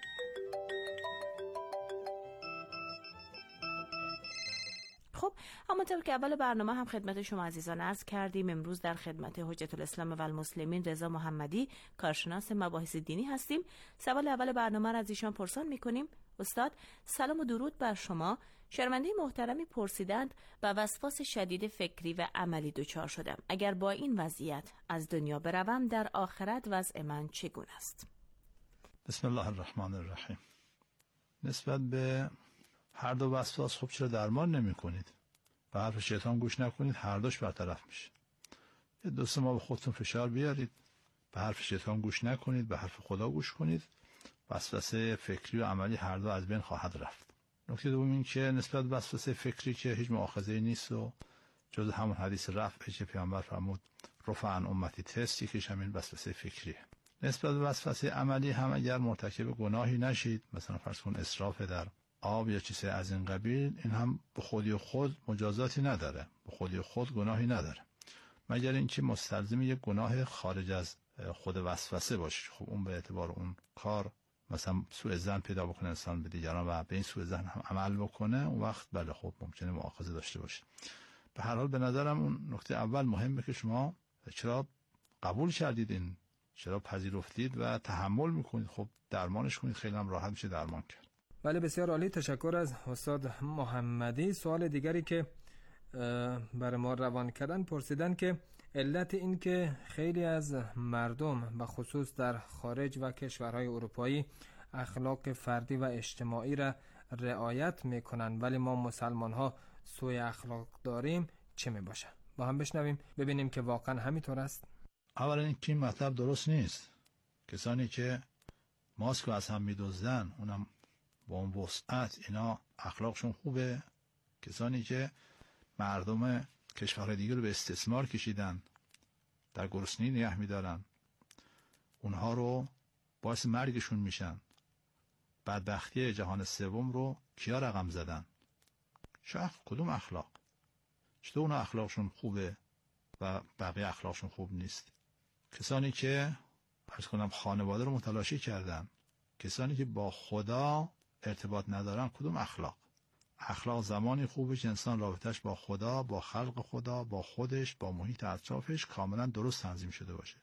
[SPEAKER 17] خب، همونطور که اول برنامه هم خدمت شما عزیزان عرض کردیم، امروز در خدمت حجت الاسلام و المسلمین رضا محمدی، کارشناس مباحث دینی هستیم. سوال اول برنامه را از ایشان پرسان می‌کنیم. استاد، سلام و درود بر شما. شنونده محترمی پرسیدند به وسواس شدید فکری و عملی دچار شدم. اگر با این وضعیت از دنیا بروم در آخرت وضع من چگونه است؟
[SPEAKER 18] بسم الله الرحمن الرحیم. نسبت به هر دو وسواس خب چرا درمان نمی کنید؟ به حرف شیطان گوش نکنید، هر دوش برطرف میشه. یه 2-3 ماه به خودتون فشار بیارید، به حرف شیطان گوش نکنید، به حرف خدا گوش کنید، وسوسه فکری و عملی هر دو از بین خواهد رفت. نکته دوم این که نسبت به وسوسه فکری که هیچ مؤاخذه‌ای نیست و جز همون حدیث رفع که پیامبر فرمود رفع عن امتی تستی که همین وسوسه فکریه. نسبت به وسوسه عملی هم اگر مرتکب گناهی نشید، مثلا فرض کن اسراف در آب یا چیزی از این قبیل، این هم به خودی خود مجازاتی نداره، به خودی خود گناهی نداره، مگر اینکه مستلزم یک گناه خارج از خود وسوسه باشه. خب اون به اعتبار اون کار مثلا سوء ظن پیدا بکنه انسان به دیگران و به این سوء ظن هم عمل بکنه، اون وقت بله خب ممکنه مؤاخذه داشته باشه. به هر حال به نظرم اون نکته اول مهمه که شما چرا قبول کردید، این چرا پذیرفتید و تحمل میکنید، خب درمانش کنید، خیلی هم راحت میشه درمان کرد.
[SPEAKER 13] بله، بسیار عالی، تشکر از استاد محمدی. سوال دیگری که برای ما روان کردن پرسیدن که علت این که خیلی از مردم به خصوص در خارج و کشورهای اروپایی اخلاق فردی و اجتماعی را رعایت میکنن ولی ما مسلمان ها سوء اخلاق داریم، چه می باشه؟ با هم بشنویم ببینیم که واقعا همینطور است.
[SPEAKER 18] اولا اینکه این مطلب درست نیست. کسانی که ماسک از هم میدزدن، اونم با اون وسعت، اینا اخلاقشون خوبه؟ کسانی که مردم کشورهای دیگه رو به استثمار کشیدن، در گرسنگی نگه میدارن، اونها رو باعث مرگشون میشن، بدبختی جهان سوم رو کیا رقم زدن؟ کدوم اخلاق؟ چطور اون اخلاقشون خوبه و بقیه اخلاقشون خوب نیست؟ کسانی که عرض کنم خانواده رو متلاشی کردن، کسانی که با خدا ارتباط ندارن، کدوم اخلاق؟ اخلاق زمانی خوبه که انسان رابطش با خدا، با خلق خدا، با خودش، با محیط اطرافش کاملا درست تنظیم شده باشه.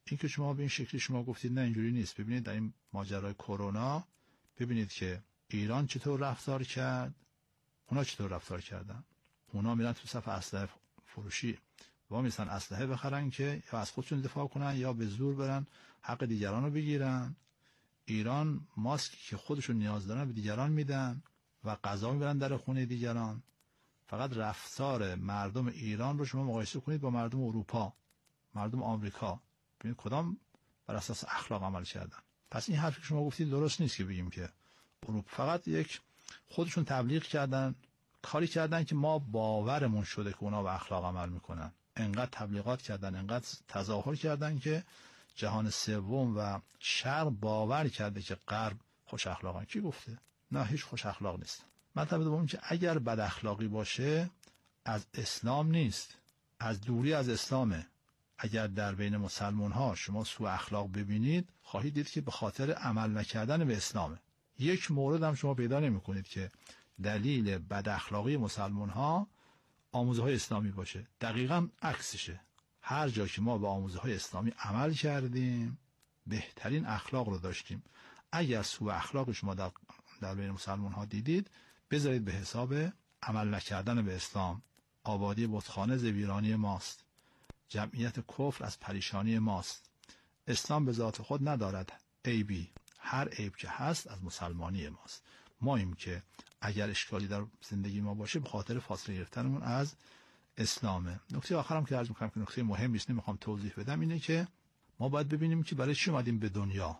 [SPEAKER 18] این که شما به این شکلی شما گفتید نه اینجوری نیست. ببینید در این ماجرای کرونا ببینید که ایران چطور رفتار کرد، اونا چطور رفتار کردن. اونا میرن تو صف اسلحه فروشی و میسن اسلحه بخرن که یا از خودشون دفاع کنن یا به زور برن حق دیگران رو بگیرن. ایران ماسکی که خودشون نیاز دارن به دیگران میدن و غذا میبرن در خونه دیگران. فقط رفتار مردم ایران رو شما مقایسه کنید با مردم اروپا، مردم آمریکا، ببینید کدام بر اساس اخلاق عمل کردن. پس این حرفی که شما گفتید درست نیست که بگیم که اروپا فقط یک خودشون تبلیغ کردن، کاری کردن که ما باورمون شده که اونا به اخلاق عمل میکنن. انقدر تبلیغات کردن، انقدر تظاهر کردن که جهان سوم و شرق باور کرده که غرب خوش اخلاقن. کی گفته؟ نه، هیچ خوش اخلاق نیست. مطلب دوم که اگر بد اخلاقی باشه از اسلام نیست، از دوری از اسلامه. اگر در بین مسلمان ها شما سوء اخلاق ببینید خواهید دید که به خاطر عمل نکردن به اسلامه. یک مورد هم شما پیدا نمی کنید که دلیل بد اخلاقی مسلمان ها آموزه های اسلامی باشه. دقیقاً عکسشه. هر جا که ما به آموزه های اسلامی عمل کردیم بهترین اخلاق رو داشتیم. اگر سوء اخلاق شما در بین مسلمان ها دیدید بذارید به حساب عمل نکردن به اسلام. آبادی بتخانه ز ویرانی ماست، جمعیت کفر از پریشانی ماست. اسلام به ذات خود ندارد عیبی، هر عیب که هست از مسلمانی ماست. ماییم که اگر اشکالی در زندگی ما باشه به خاطر فاصله گرفتنمون از اسلامه. نکته آخرم که عرض می‌کنم که نکته مهمی است، نمیخوام توضیح بدم، اینه که ما باید ببینیم که برای چی اومدیم به دنیا،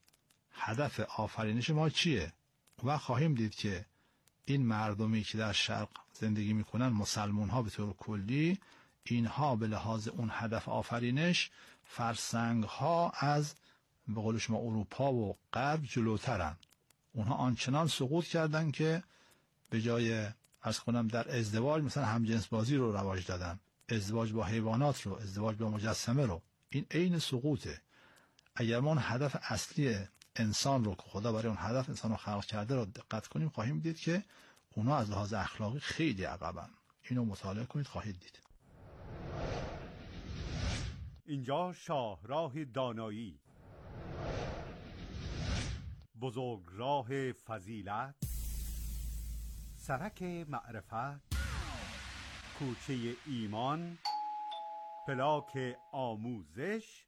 [SPEAKER 18] هدف آفرینش ما چیه. و خواهیم دید که این مردمی که در شرق زندگی میکنن، مسلمان ها به طور کلی، اینها به لحاظ اون هدف آفرینش فرسنگ ها از به قول شما اروپا و غرب جلوترن. اونها آنچنان سقوط کردن که به جای عرض کنم در ازدواج مثلا همجنس بازی رو رواج دادن، ازدواج با حیوانات رو، ازدواج با مجسمه رو. این عین سقوطه. اگر ما هدف اصلی انسان رو که خدا برای اون هدف انسان رو خلق کرده رو دقت کنیم خواهیم دید که اونا از لحاظ اخلاقی خیلی عقبن. اینو مطالعه کنید خواهید دید.
[SPEAKER 6] اینجا شاهراه دانایی، بزرگراه فضیلت، سرک معرفت، کوچه ایمان، پلاک آموزش،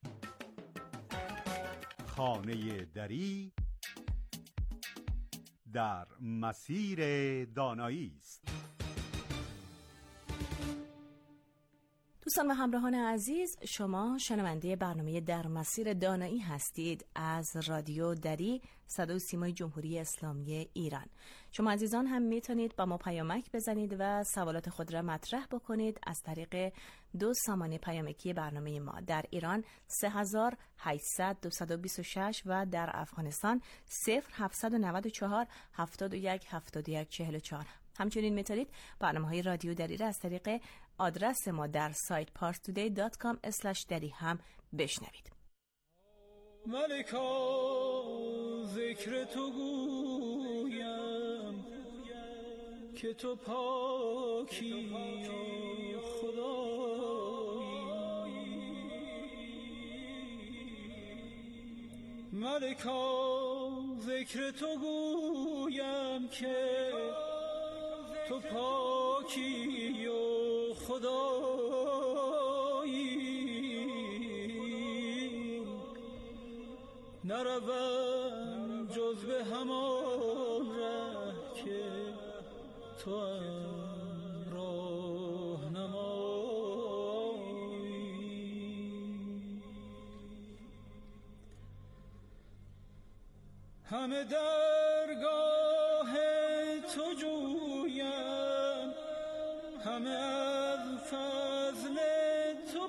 [SPEAKER 6] خانه دری در مسیر دانایی است.
[SPEAKER 17] دوستان و همراهان عزیز، شما شنونده برنامه در مسیر دانایی هستید از رادیو دری، صدای و سیمای جمهوری اسلامی ایران. شما عزیزان هم میتونید با ما پیامک بزنید و سوالات خود را مطرح بکنید از طریق 2 سامانه پیامکی برنامه ما. در ایران 3800 226 و در افغانستان 0794 71 71 44. همچنین میتونید برنامه‌های رادیو دری را از طریق آدرس ما در سایت parstoday.com/dari هم بشنوید.
[SPEAKER 5] ملکا ذکر تو گویم که تو پاکی خدایی. ملکا ذکر تو گویم که تو پاکی و خدایی. نروم جز به همان ره که تو هم راهنمایی. همه درگاه تو جویم، همه از فضل تو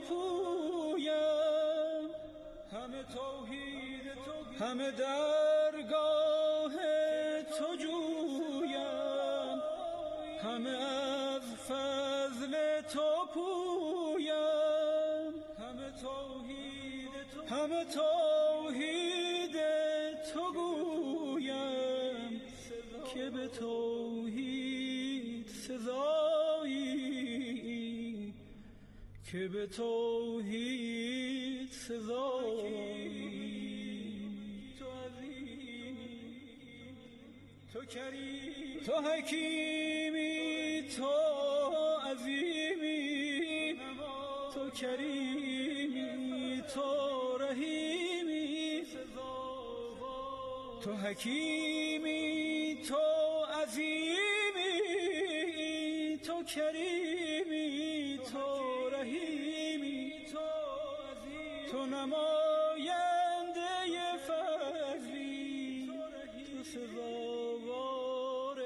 [SPEAKER 5] پویم، همه توحید تو، همه درگاه تو جویم، همه از فضل تو پویم، همه توحید تو، همه توحید تو گویم که به توحید سزایی، که به توحید سزایی. تو حکیمی، تو عظیمی، تو کریمی، تو رحیمی، تو حکیمی، تو عظیمی، تو کریمی، تو رحیمی، تو نماینده فضلی، تو سزاوار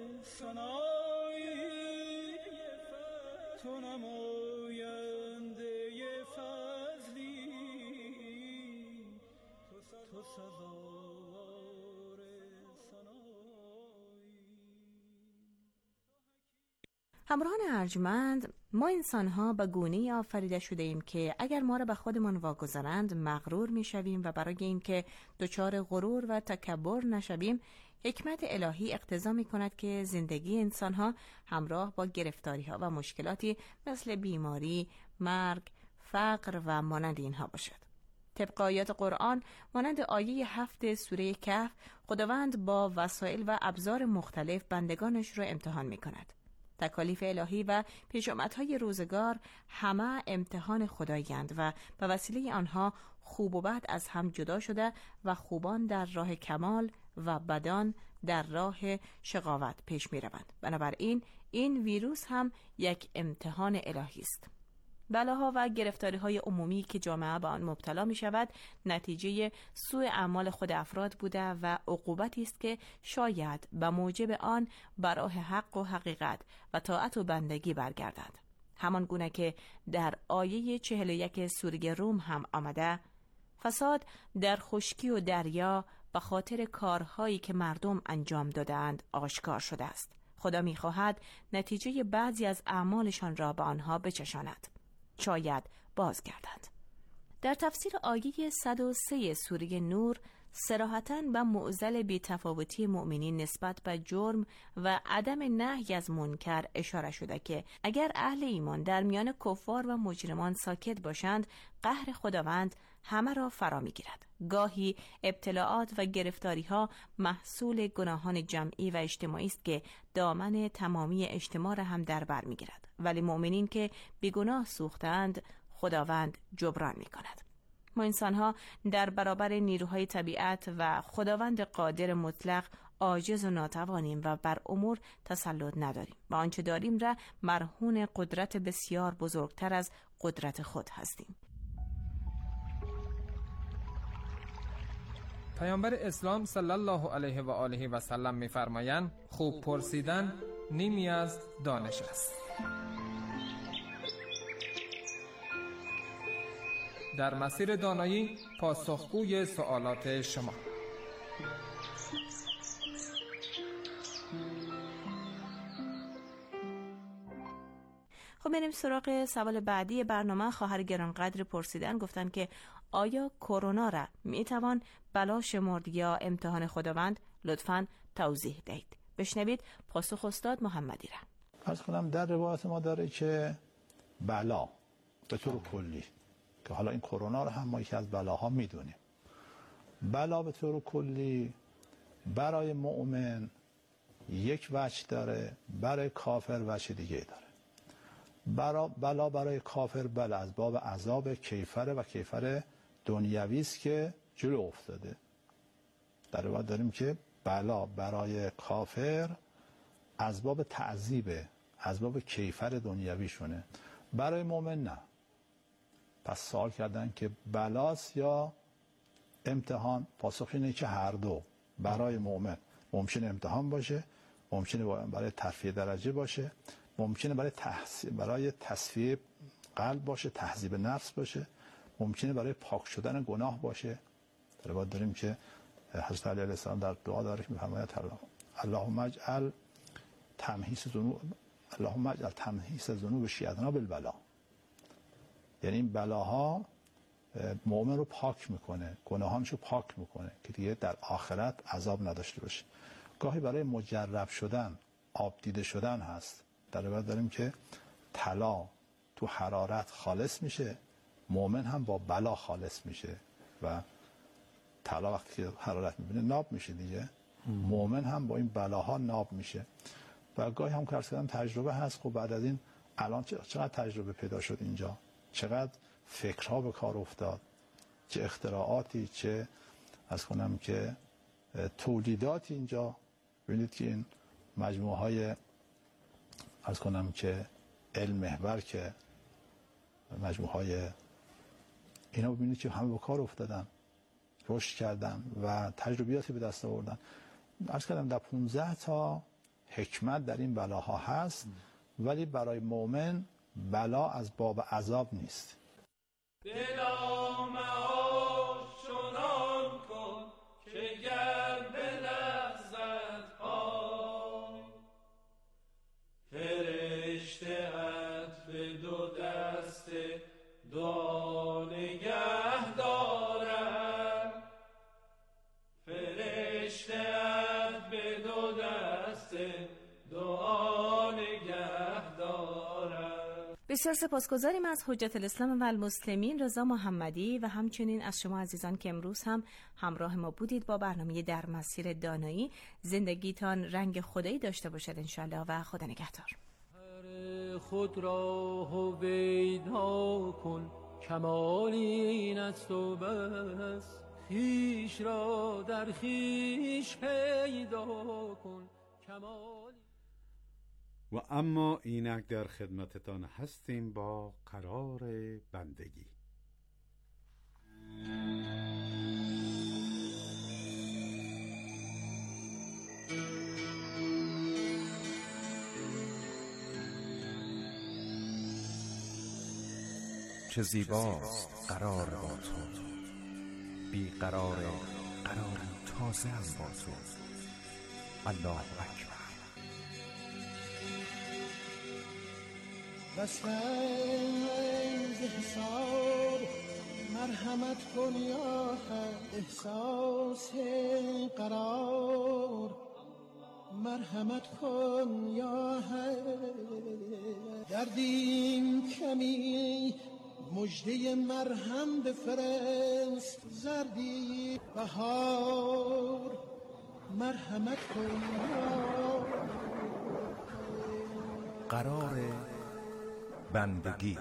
[SPEAKER 5] ثنایی، تو نماینده فضلی، تو سزاوار ثنایی.
[SPEAKER 17] همراهان ارجمند، ما انسان‌ها به گونه‌ای آفریده شده ایم که اگر ما را به خودمان واگذارند مغرور می‌شویم و برای اینکه دچار غرور و تکبر نشویم، حکمت الهی اقتضا می‌کند که زندگی انسان‌ها همراه با گرفتاری‌ها و مشکلاتی مثل بیماری، مرگ، فقر و مانند اینها باشد. طبق آیات قرآن مانند آیه 7 سوره کهف، خداوند با وسایل و ابزار مختلف بندگانش را امتحان می‌کند. تکالیف الهی و پیشامدهای روزگار همه امتحان خدایی‌اند و به وسیله آنها خوب و بد از هم جدا شده و خوبان در راه کمال و بدان در راه شقاوت پیش می روند. بنابراین این ویروس هم یک امتحان الهی است. بلاها و گرفتاری‌های عمومی که جامعه به آن مبتلا می شود نتیجه سوء اعمال خود افراد بوده و عقوبتی است که شاید به موجب آن بر راه حق و حقیقت و طاعت و بندگی برگردند. همان گونه که در آیه 41 سوره روم هم آمده: فساد در خشکی و دریا به خاطر کارهایی که مردم انجام دادند آشکار شده است. خدا می خواهد نتیجه بعضی از اعمالشان را به آنها بچشاند، شاید بازگردند. در تفسیر آیه 103 سوره نور صراحتاً به معضل بی‌تفاوتی مؤمنین نسبت به جرم و عدم نهی از منکر اشاره شده که اگر اهل ایمان در میان کفار و مجرمان ساکت باشند، قهر خداوند همه را فرا می‌گیرد. گاهی ابتلاعات و گرفتاری‌ها محصول گناهان جمعی و اجتماعی است که دامن تمامی اجتماع را هم در بر می‌گیرد، ولی مؤمنین که بیگناه سوختند خداوند جبران می‌کند. ما انسان‌ها در برابر نیروهای طبیعت و خداوند قادر مطلق عاجز و ناتوانیم و بر امور تسلط نداریم و آنچه داریم را مرهون قدرت بسیار بزرگتر از قدرت خود هستیم.
[SPEAKER 13] پیامبر اسلام صلی الله علیه و آله و سلم می‌فرمایند خوب پرسیدن نیمی از دانش است. در مسیر دانایی پاسخگوی سوالات شما.
[SPEAKER 17] خب بریم سراغ سوال بعدی برنامه. خواهر گرانقدر پرسیدن، گفتن که آیا کرونا را میتوان بلا شمرد یا امتحان خداوند؟ لطفاً توضیح دهید. بشنوید پاسخ استاد محمدی را.
[SPEAKER 18] فرض کنم در روایت ما داره که بلا به طور کلی، که حالا این کرونا رو هم ما یکی از بلاها میدونیم، بلا به طور کلی برای مؤمن یک وجه داره، برای کافر وجه دیگه داره. بلا برای کافر بلا از باب عذاب کیفره و کیفر دنیوی است که جلو افتاده. در روایت داریم که بلا برای کافر از باب تعذیبه، از باب کیفر دنیوی شونه، برای مؤمن نه. پس سوال کردن که بلاست یا امتحان؟ پاسخ اینه که هر دو. برای مؤمن ممکنه امتحان باشه، ممکنه برای ترفیع درجه باشه، ممکنه برای تصفیه قلب باشه، تهذیب نفس باشه، ممکنه برای پاک شدن گناه باشه. در واقع داریم که حضرت علی علیه السلام در دعا داره که می‌فرماید اللهم اجعل تمحیص ذنوب شیعتنا بالبلا. یعنی این بلاها مؤمن رو پاک میکنه، گناهانش رو پاک میکنه که دیگه در آخرت عذاب نداشته باشه. گاهی برای مجرب شدن، آب دیده شدن هست. در روایت داریم که طلا تو حرارت خالص میشه، مؤمن هم با بلا خالص میشه و طلا وقتی که حرارت میبینه ناب میشه دیگه. مؤمن هم با این بلاها ناب میشه و گاهی هم که تجربه هست. خب بعد از این الان چقدر تجربه پیدا شد اینجا، چقدر فکرها به کار افتاد، چه اختراعاتی، چه از کنم که تولیداتی اینجا. ببینید که این مجموعه های از کنم که علم محور که مجموعه های اینا ببینید که همه به کار افتادن، رشد کردن و تجربیاتی به دست آوردن. عرض کردم در 15 تا حکمت در این بلاها هست، ولی برای مؤمن بلا از باب عذاب نیست.
[SPEAKER 5] دلا معاش چنان کن که گر بلرزد پای، فرشته‌ات به دو دست دعا نگه دارد، فرشته‌ات به دو دست دعا نگه دارد.
[SPEAKER 17] بسیار سپاسگزاریم از حجت الاسلام و المسلمین رضا محمدی و همچنین از شما عزیزان که امروز هم همراه ما بودید با برنامه در مسیر دانایی. زندگیتان رنگ خدایی داشته باشد انشالله و خدا نگهدار.
[SPEAKER 5] خود را هویدا کن، کمال این است و بس، خویش را در خویش پیدا کن، کمال.
[SPEAKER 6] و اما اینک در خدمتتان هستیم با قرار بندگی.
[SPEAKER 19] چه زیباست قرار با تو، بی قرار قراری تازه هم با تو. الله اکبر.
[SPEAKER 5] بستنز حساب مرحمت کن یا حد، احساس قرار مرحمت کن یا حد، دردیم کمی مجده مرهم بفرست، زردی بهار مرحمت کن یا
[SPEAKER 19] قرار بندگی.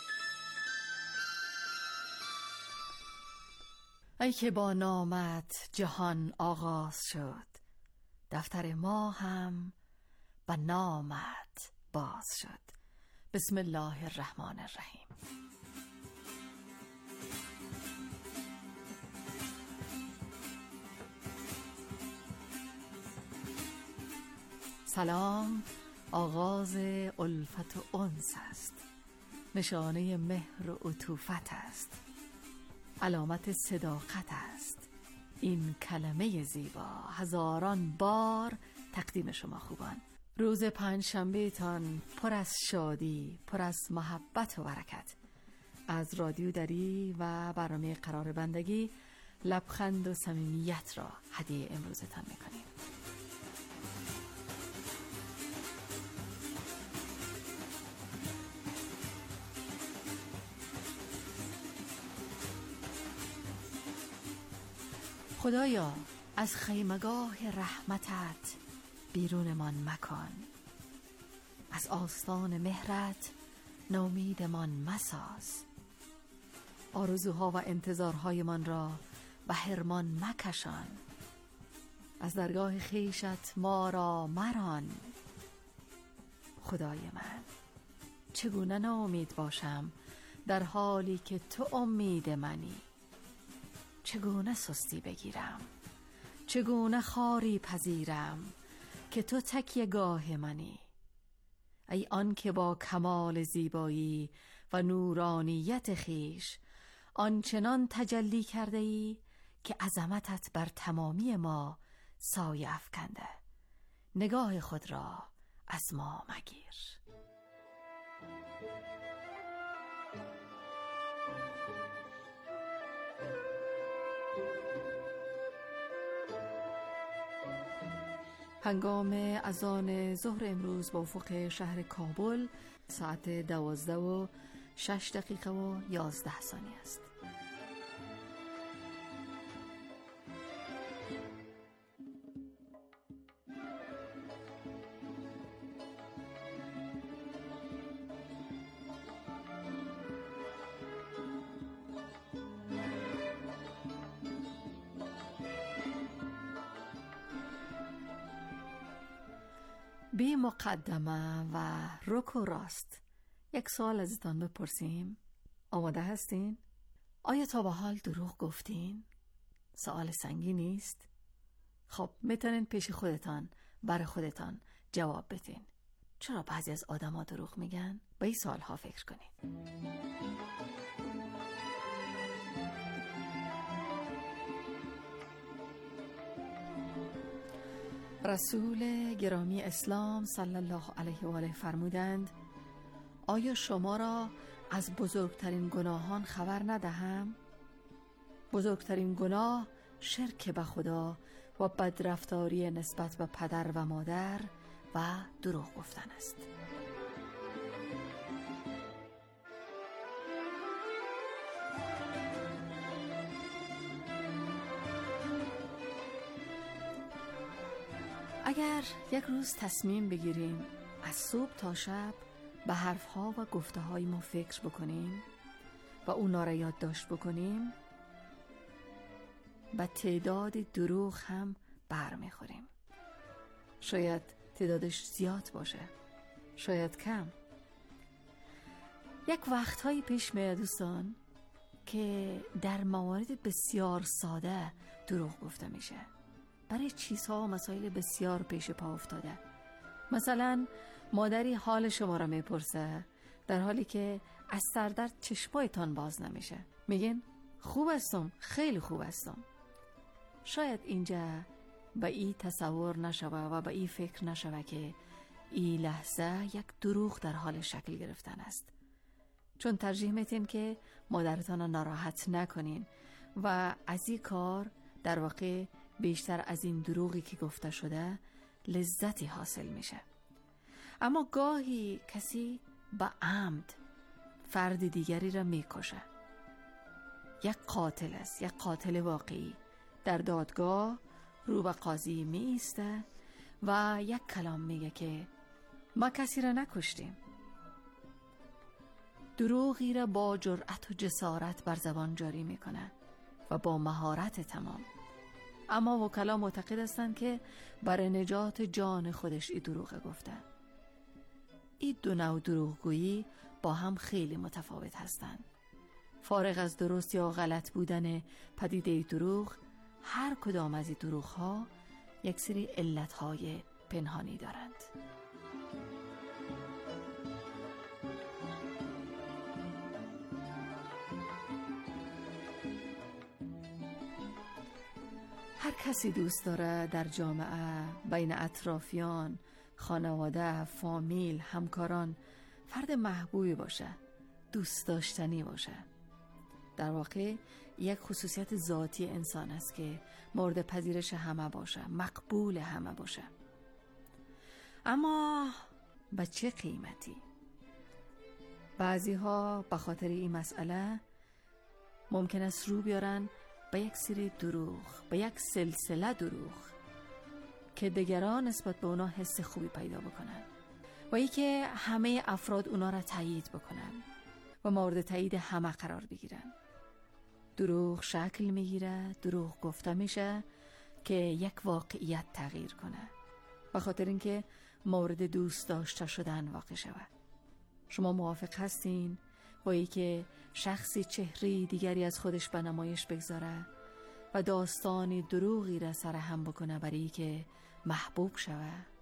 [SPEAKER 20] ای که با نامت جهان آغاز شد، دفتر ما هم به نامت باز شد. بسم الله الرحمن الرحیم. سلام آغاز الفت و انس است، نشانه مهر و عطوفت است، علامت صداقت است. این کلمه زیبا هزاران بار تقدیم شما خوبان. روز پنجشنبه تان پر از شادی، پر از محبت و برکت. از رادیو دری و برنامه قرار بندگی لبخند و صمیمیت را هدیه امروزتان میکنیم. خدایا از خیمگاه رحمتت بیرونمان مکن، از آستان مهرت نومیدمان مساز، آرزوها و انتظارهایمان را به حرمان مکشان، از درگاه خویشت ما را مران. خدای من، چگونه ناامید باشم در حالی که تو امید منی؟ چگونه سستی بگیرم، چگونه خاری پذیرم که تو تکیه گاه منی؟ ای آن که با کمال زیبایی و نورانیت خیش آنچنان تجلی کرده ای که عظمتت بر تمامی ما سایه افکنده، نگاه خود را از ما مگیر. هنگام اذان ظهر امروز با افق شهر کابل ساعت 12:06 و 11 ثانیه است. بی مقدمه و رک و راست یک سوال ازتان بپرسیم. آماده هستین؟ آیا تا به حال دروغ گفتین؟ سوال سنگینی است؟ خب میتونین پیش خودتان برای خودتان جواب بدین. چرا بعضی از آدما دروغ میگن؟ به این سوالها فکر کنین. رسول گرامی اسلام صلی الله علیه و آله فرمودند: آیا شما را از بزرگترین گناهان خبر ندهم؟ بزرگترین گناه شرک به خدا و بدرفتاری نسبت به پدر و مادر و دروغ گفتن است. اگر یک روز تصمیم بگیریم از صبح تا شب به حرفها و گفته‌های ما فکر بکنیم و اونا را یادداشت بکنیم، به تعداد دروغ هم برمیخوریم. شاید تعدادش زیاد باشه، شاید کم. یک وقتهایی پیش میاد دوستان که در موارد بسیار ساده دروغ گفته میشه برای چیزها و مسائل بسیار پیش پا افتاده. مثلا مادری حال شما را میپرسه در حالی که از سردرد چشمایتان باز نمیشه. میگین خوب هستم، خیلی خوب هستم. شاید اینجا به این تصور نشوه و به این فکر نشوه که این لحظه یک دروغ در حال شکل گرفتن است، چون ترجیح میتین که مادرتان را ناراحت نکنین و از این کار در واقع بیشتر از این دروغی که گفته شده لذتی حاصل میشه. اما گاهی کسی به عمد فرد دیگری را میکشه. یک قاتل است، یک قاتل واقعی در دادگاه رو به قاضی می ایسته و یک کلام میگه که ما کسی را نکشتیم. دروغی را با جرأت و جسارت بر زبان جاری میکنه و با مهارت تمام. اما وکلا معتقد هستند که برای نجات جان خودش این دروغ گفته. این دو نوع دروغگویی با هم خیلی متفاوت هستند. فارغ از درست یا غلط بودن پدیده دروغ، هر کدام از این دروغ ها یک سری علت های پنهانی دارند. هر کسی دوست داره در جامعه بین اطرافیان، خانواده، فامیل، همکاران فرد محبوبی باشه، دوست داشتنی باشه. در واقع یک خصوصیت ذاتی انسان است که مورد پذیرش همه باشه، مقبول همه باشه. اما به چه قیمتی؟ بعضی ها به خاطر این مسئله ممکن است رو بیارن به یک سری دروغ، به یک سلسله دروغ که دیگران نسبت به اونا حس خوبی پیدا بکنن و ای که همه افراد اونا را تایید بکنن و مورد تایید همه قرار بگیرن. دروغ شکل میگیره، دروغ گفته میشه که یک واقعیت تغییر کنه، به خاطر اینکه مورد دوست داشته شدن واقع شود. شما موافق هستین با ای که شخصی چهره دیگری از خودش به نمایش بگذاره و داستانی دروغی را سرهم بکنه برای که محبوب شود؟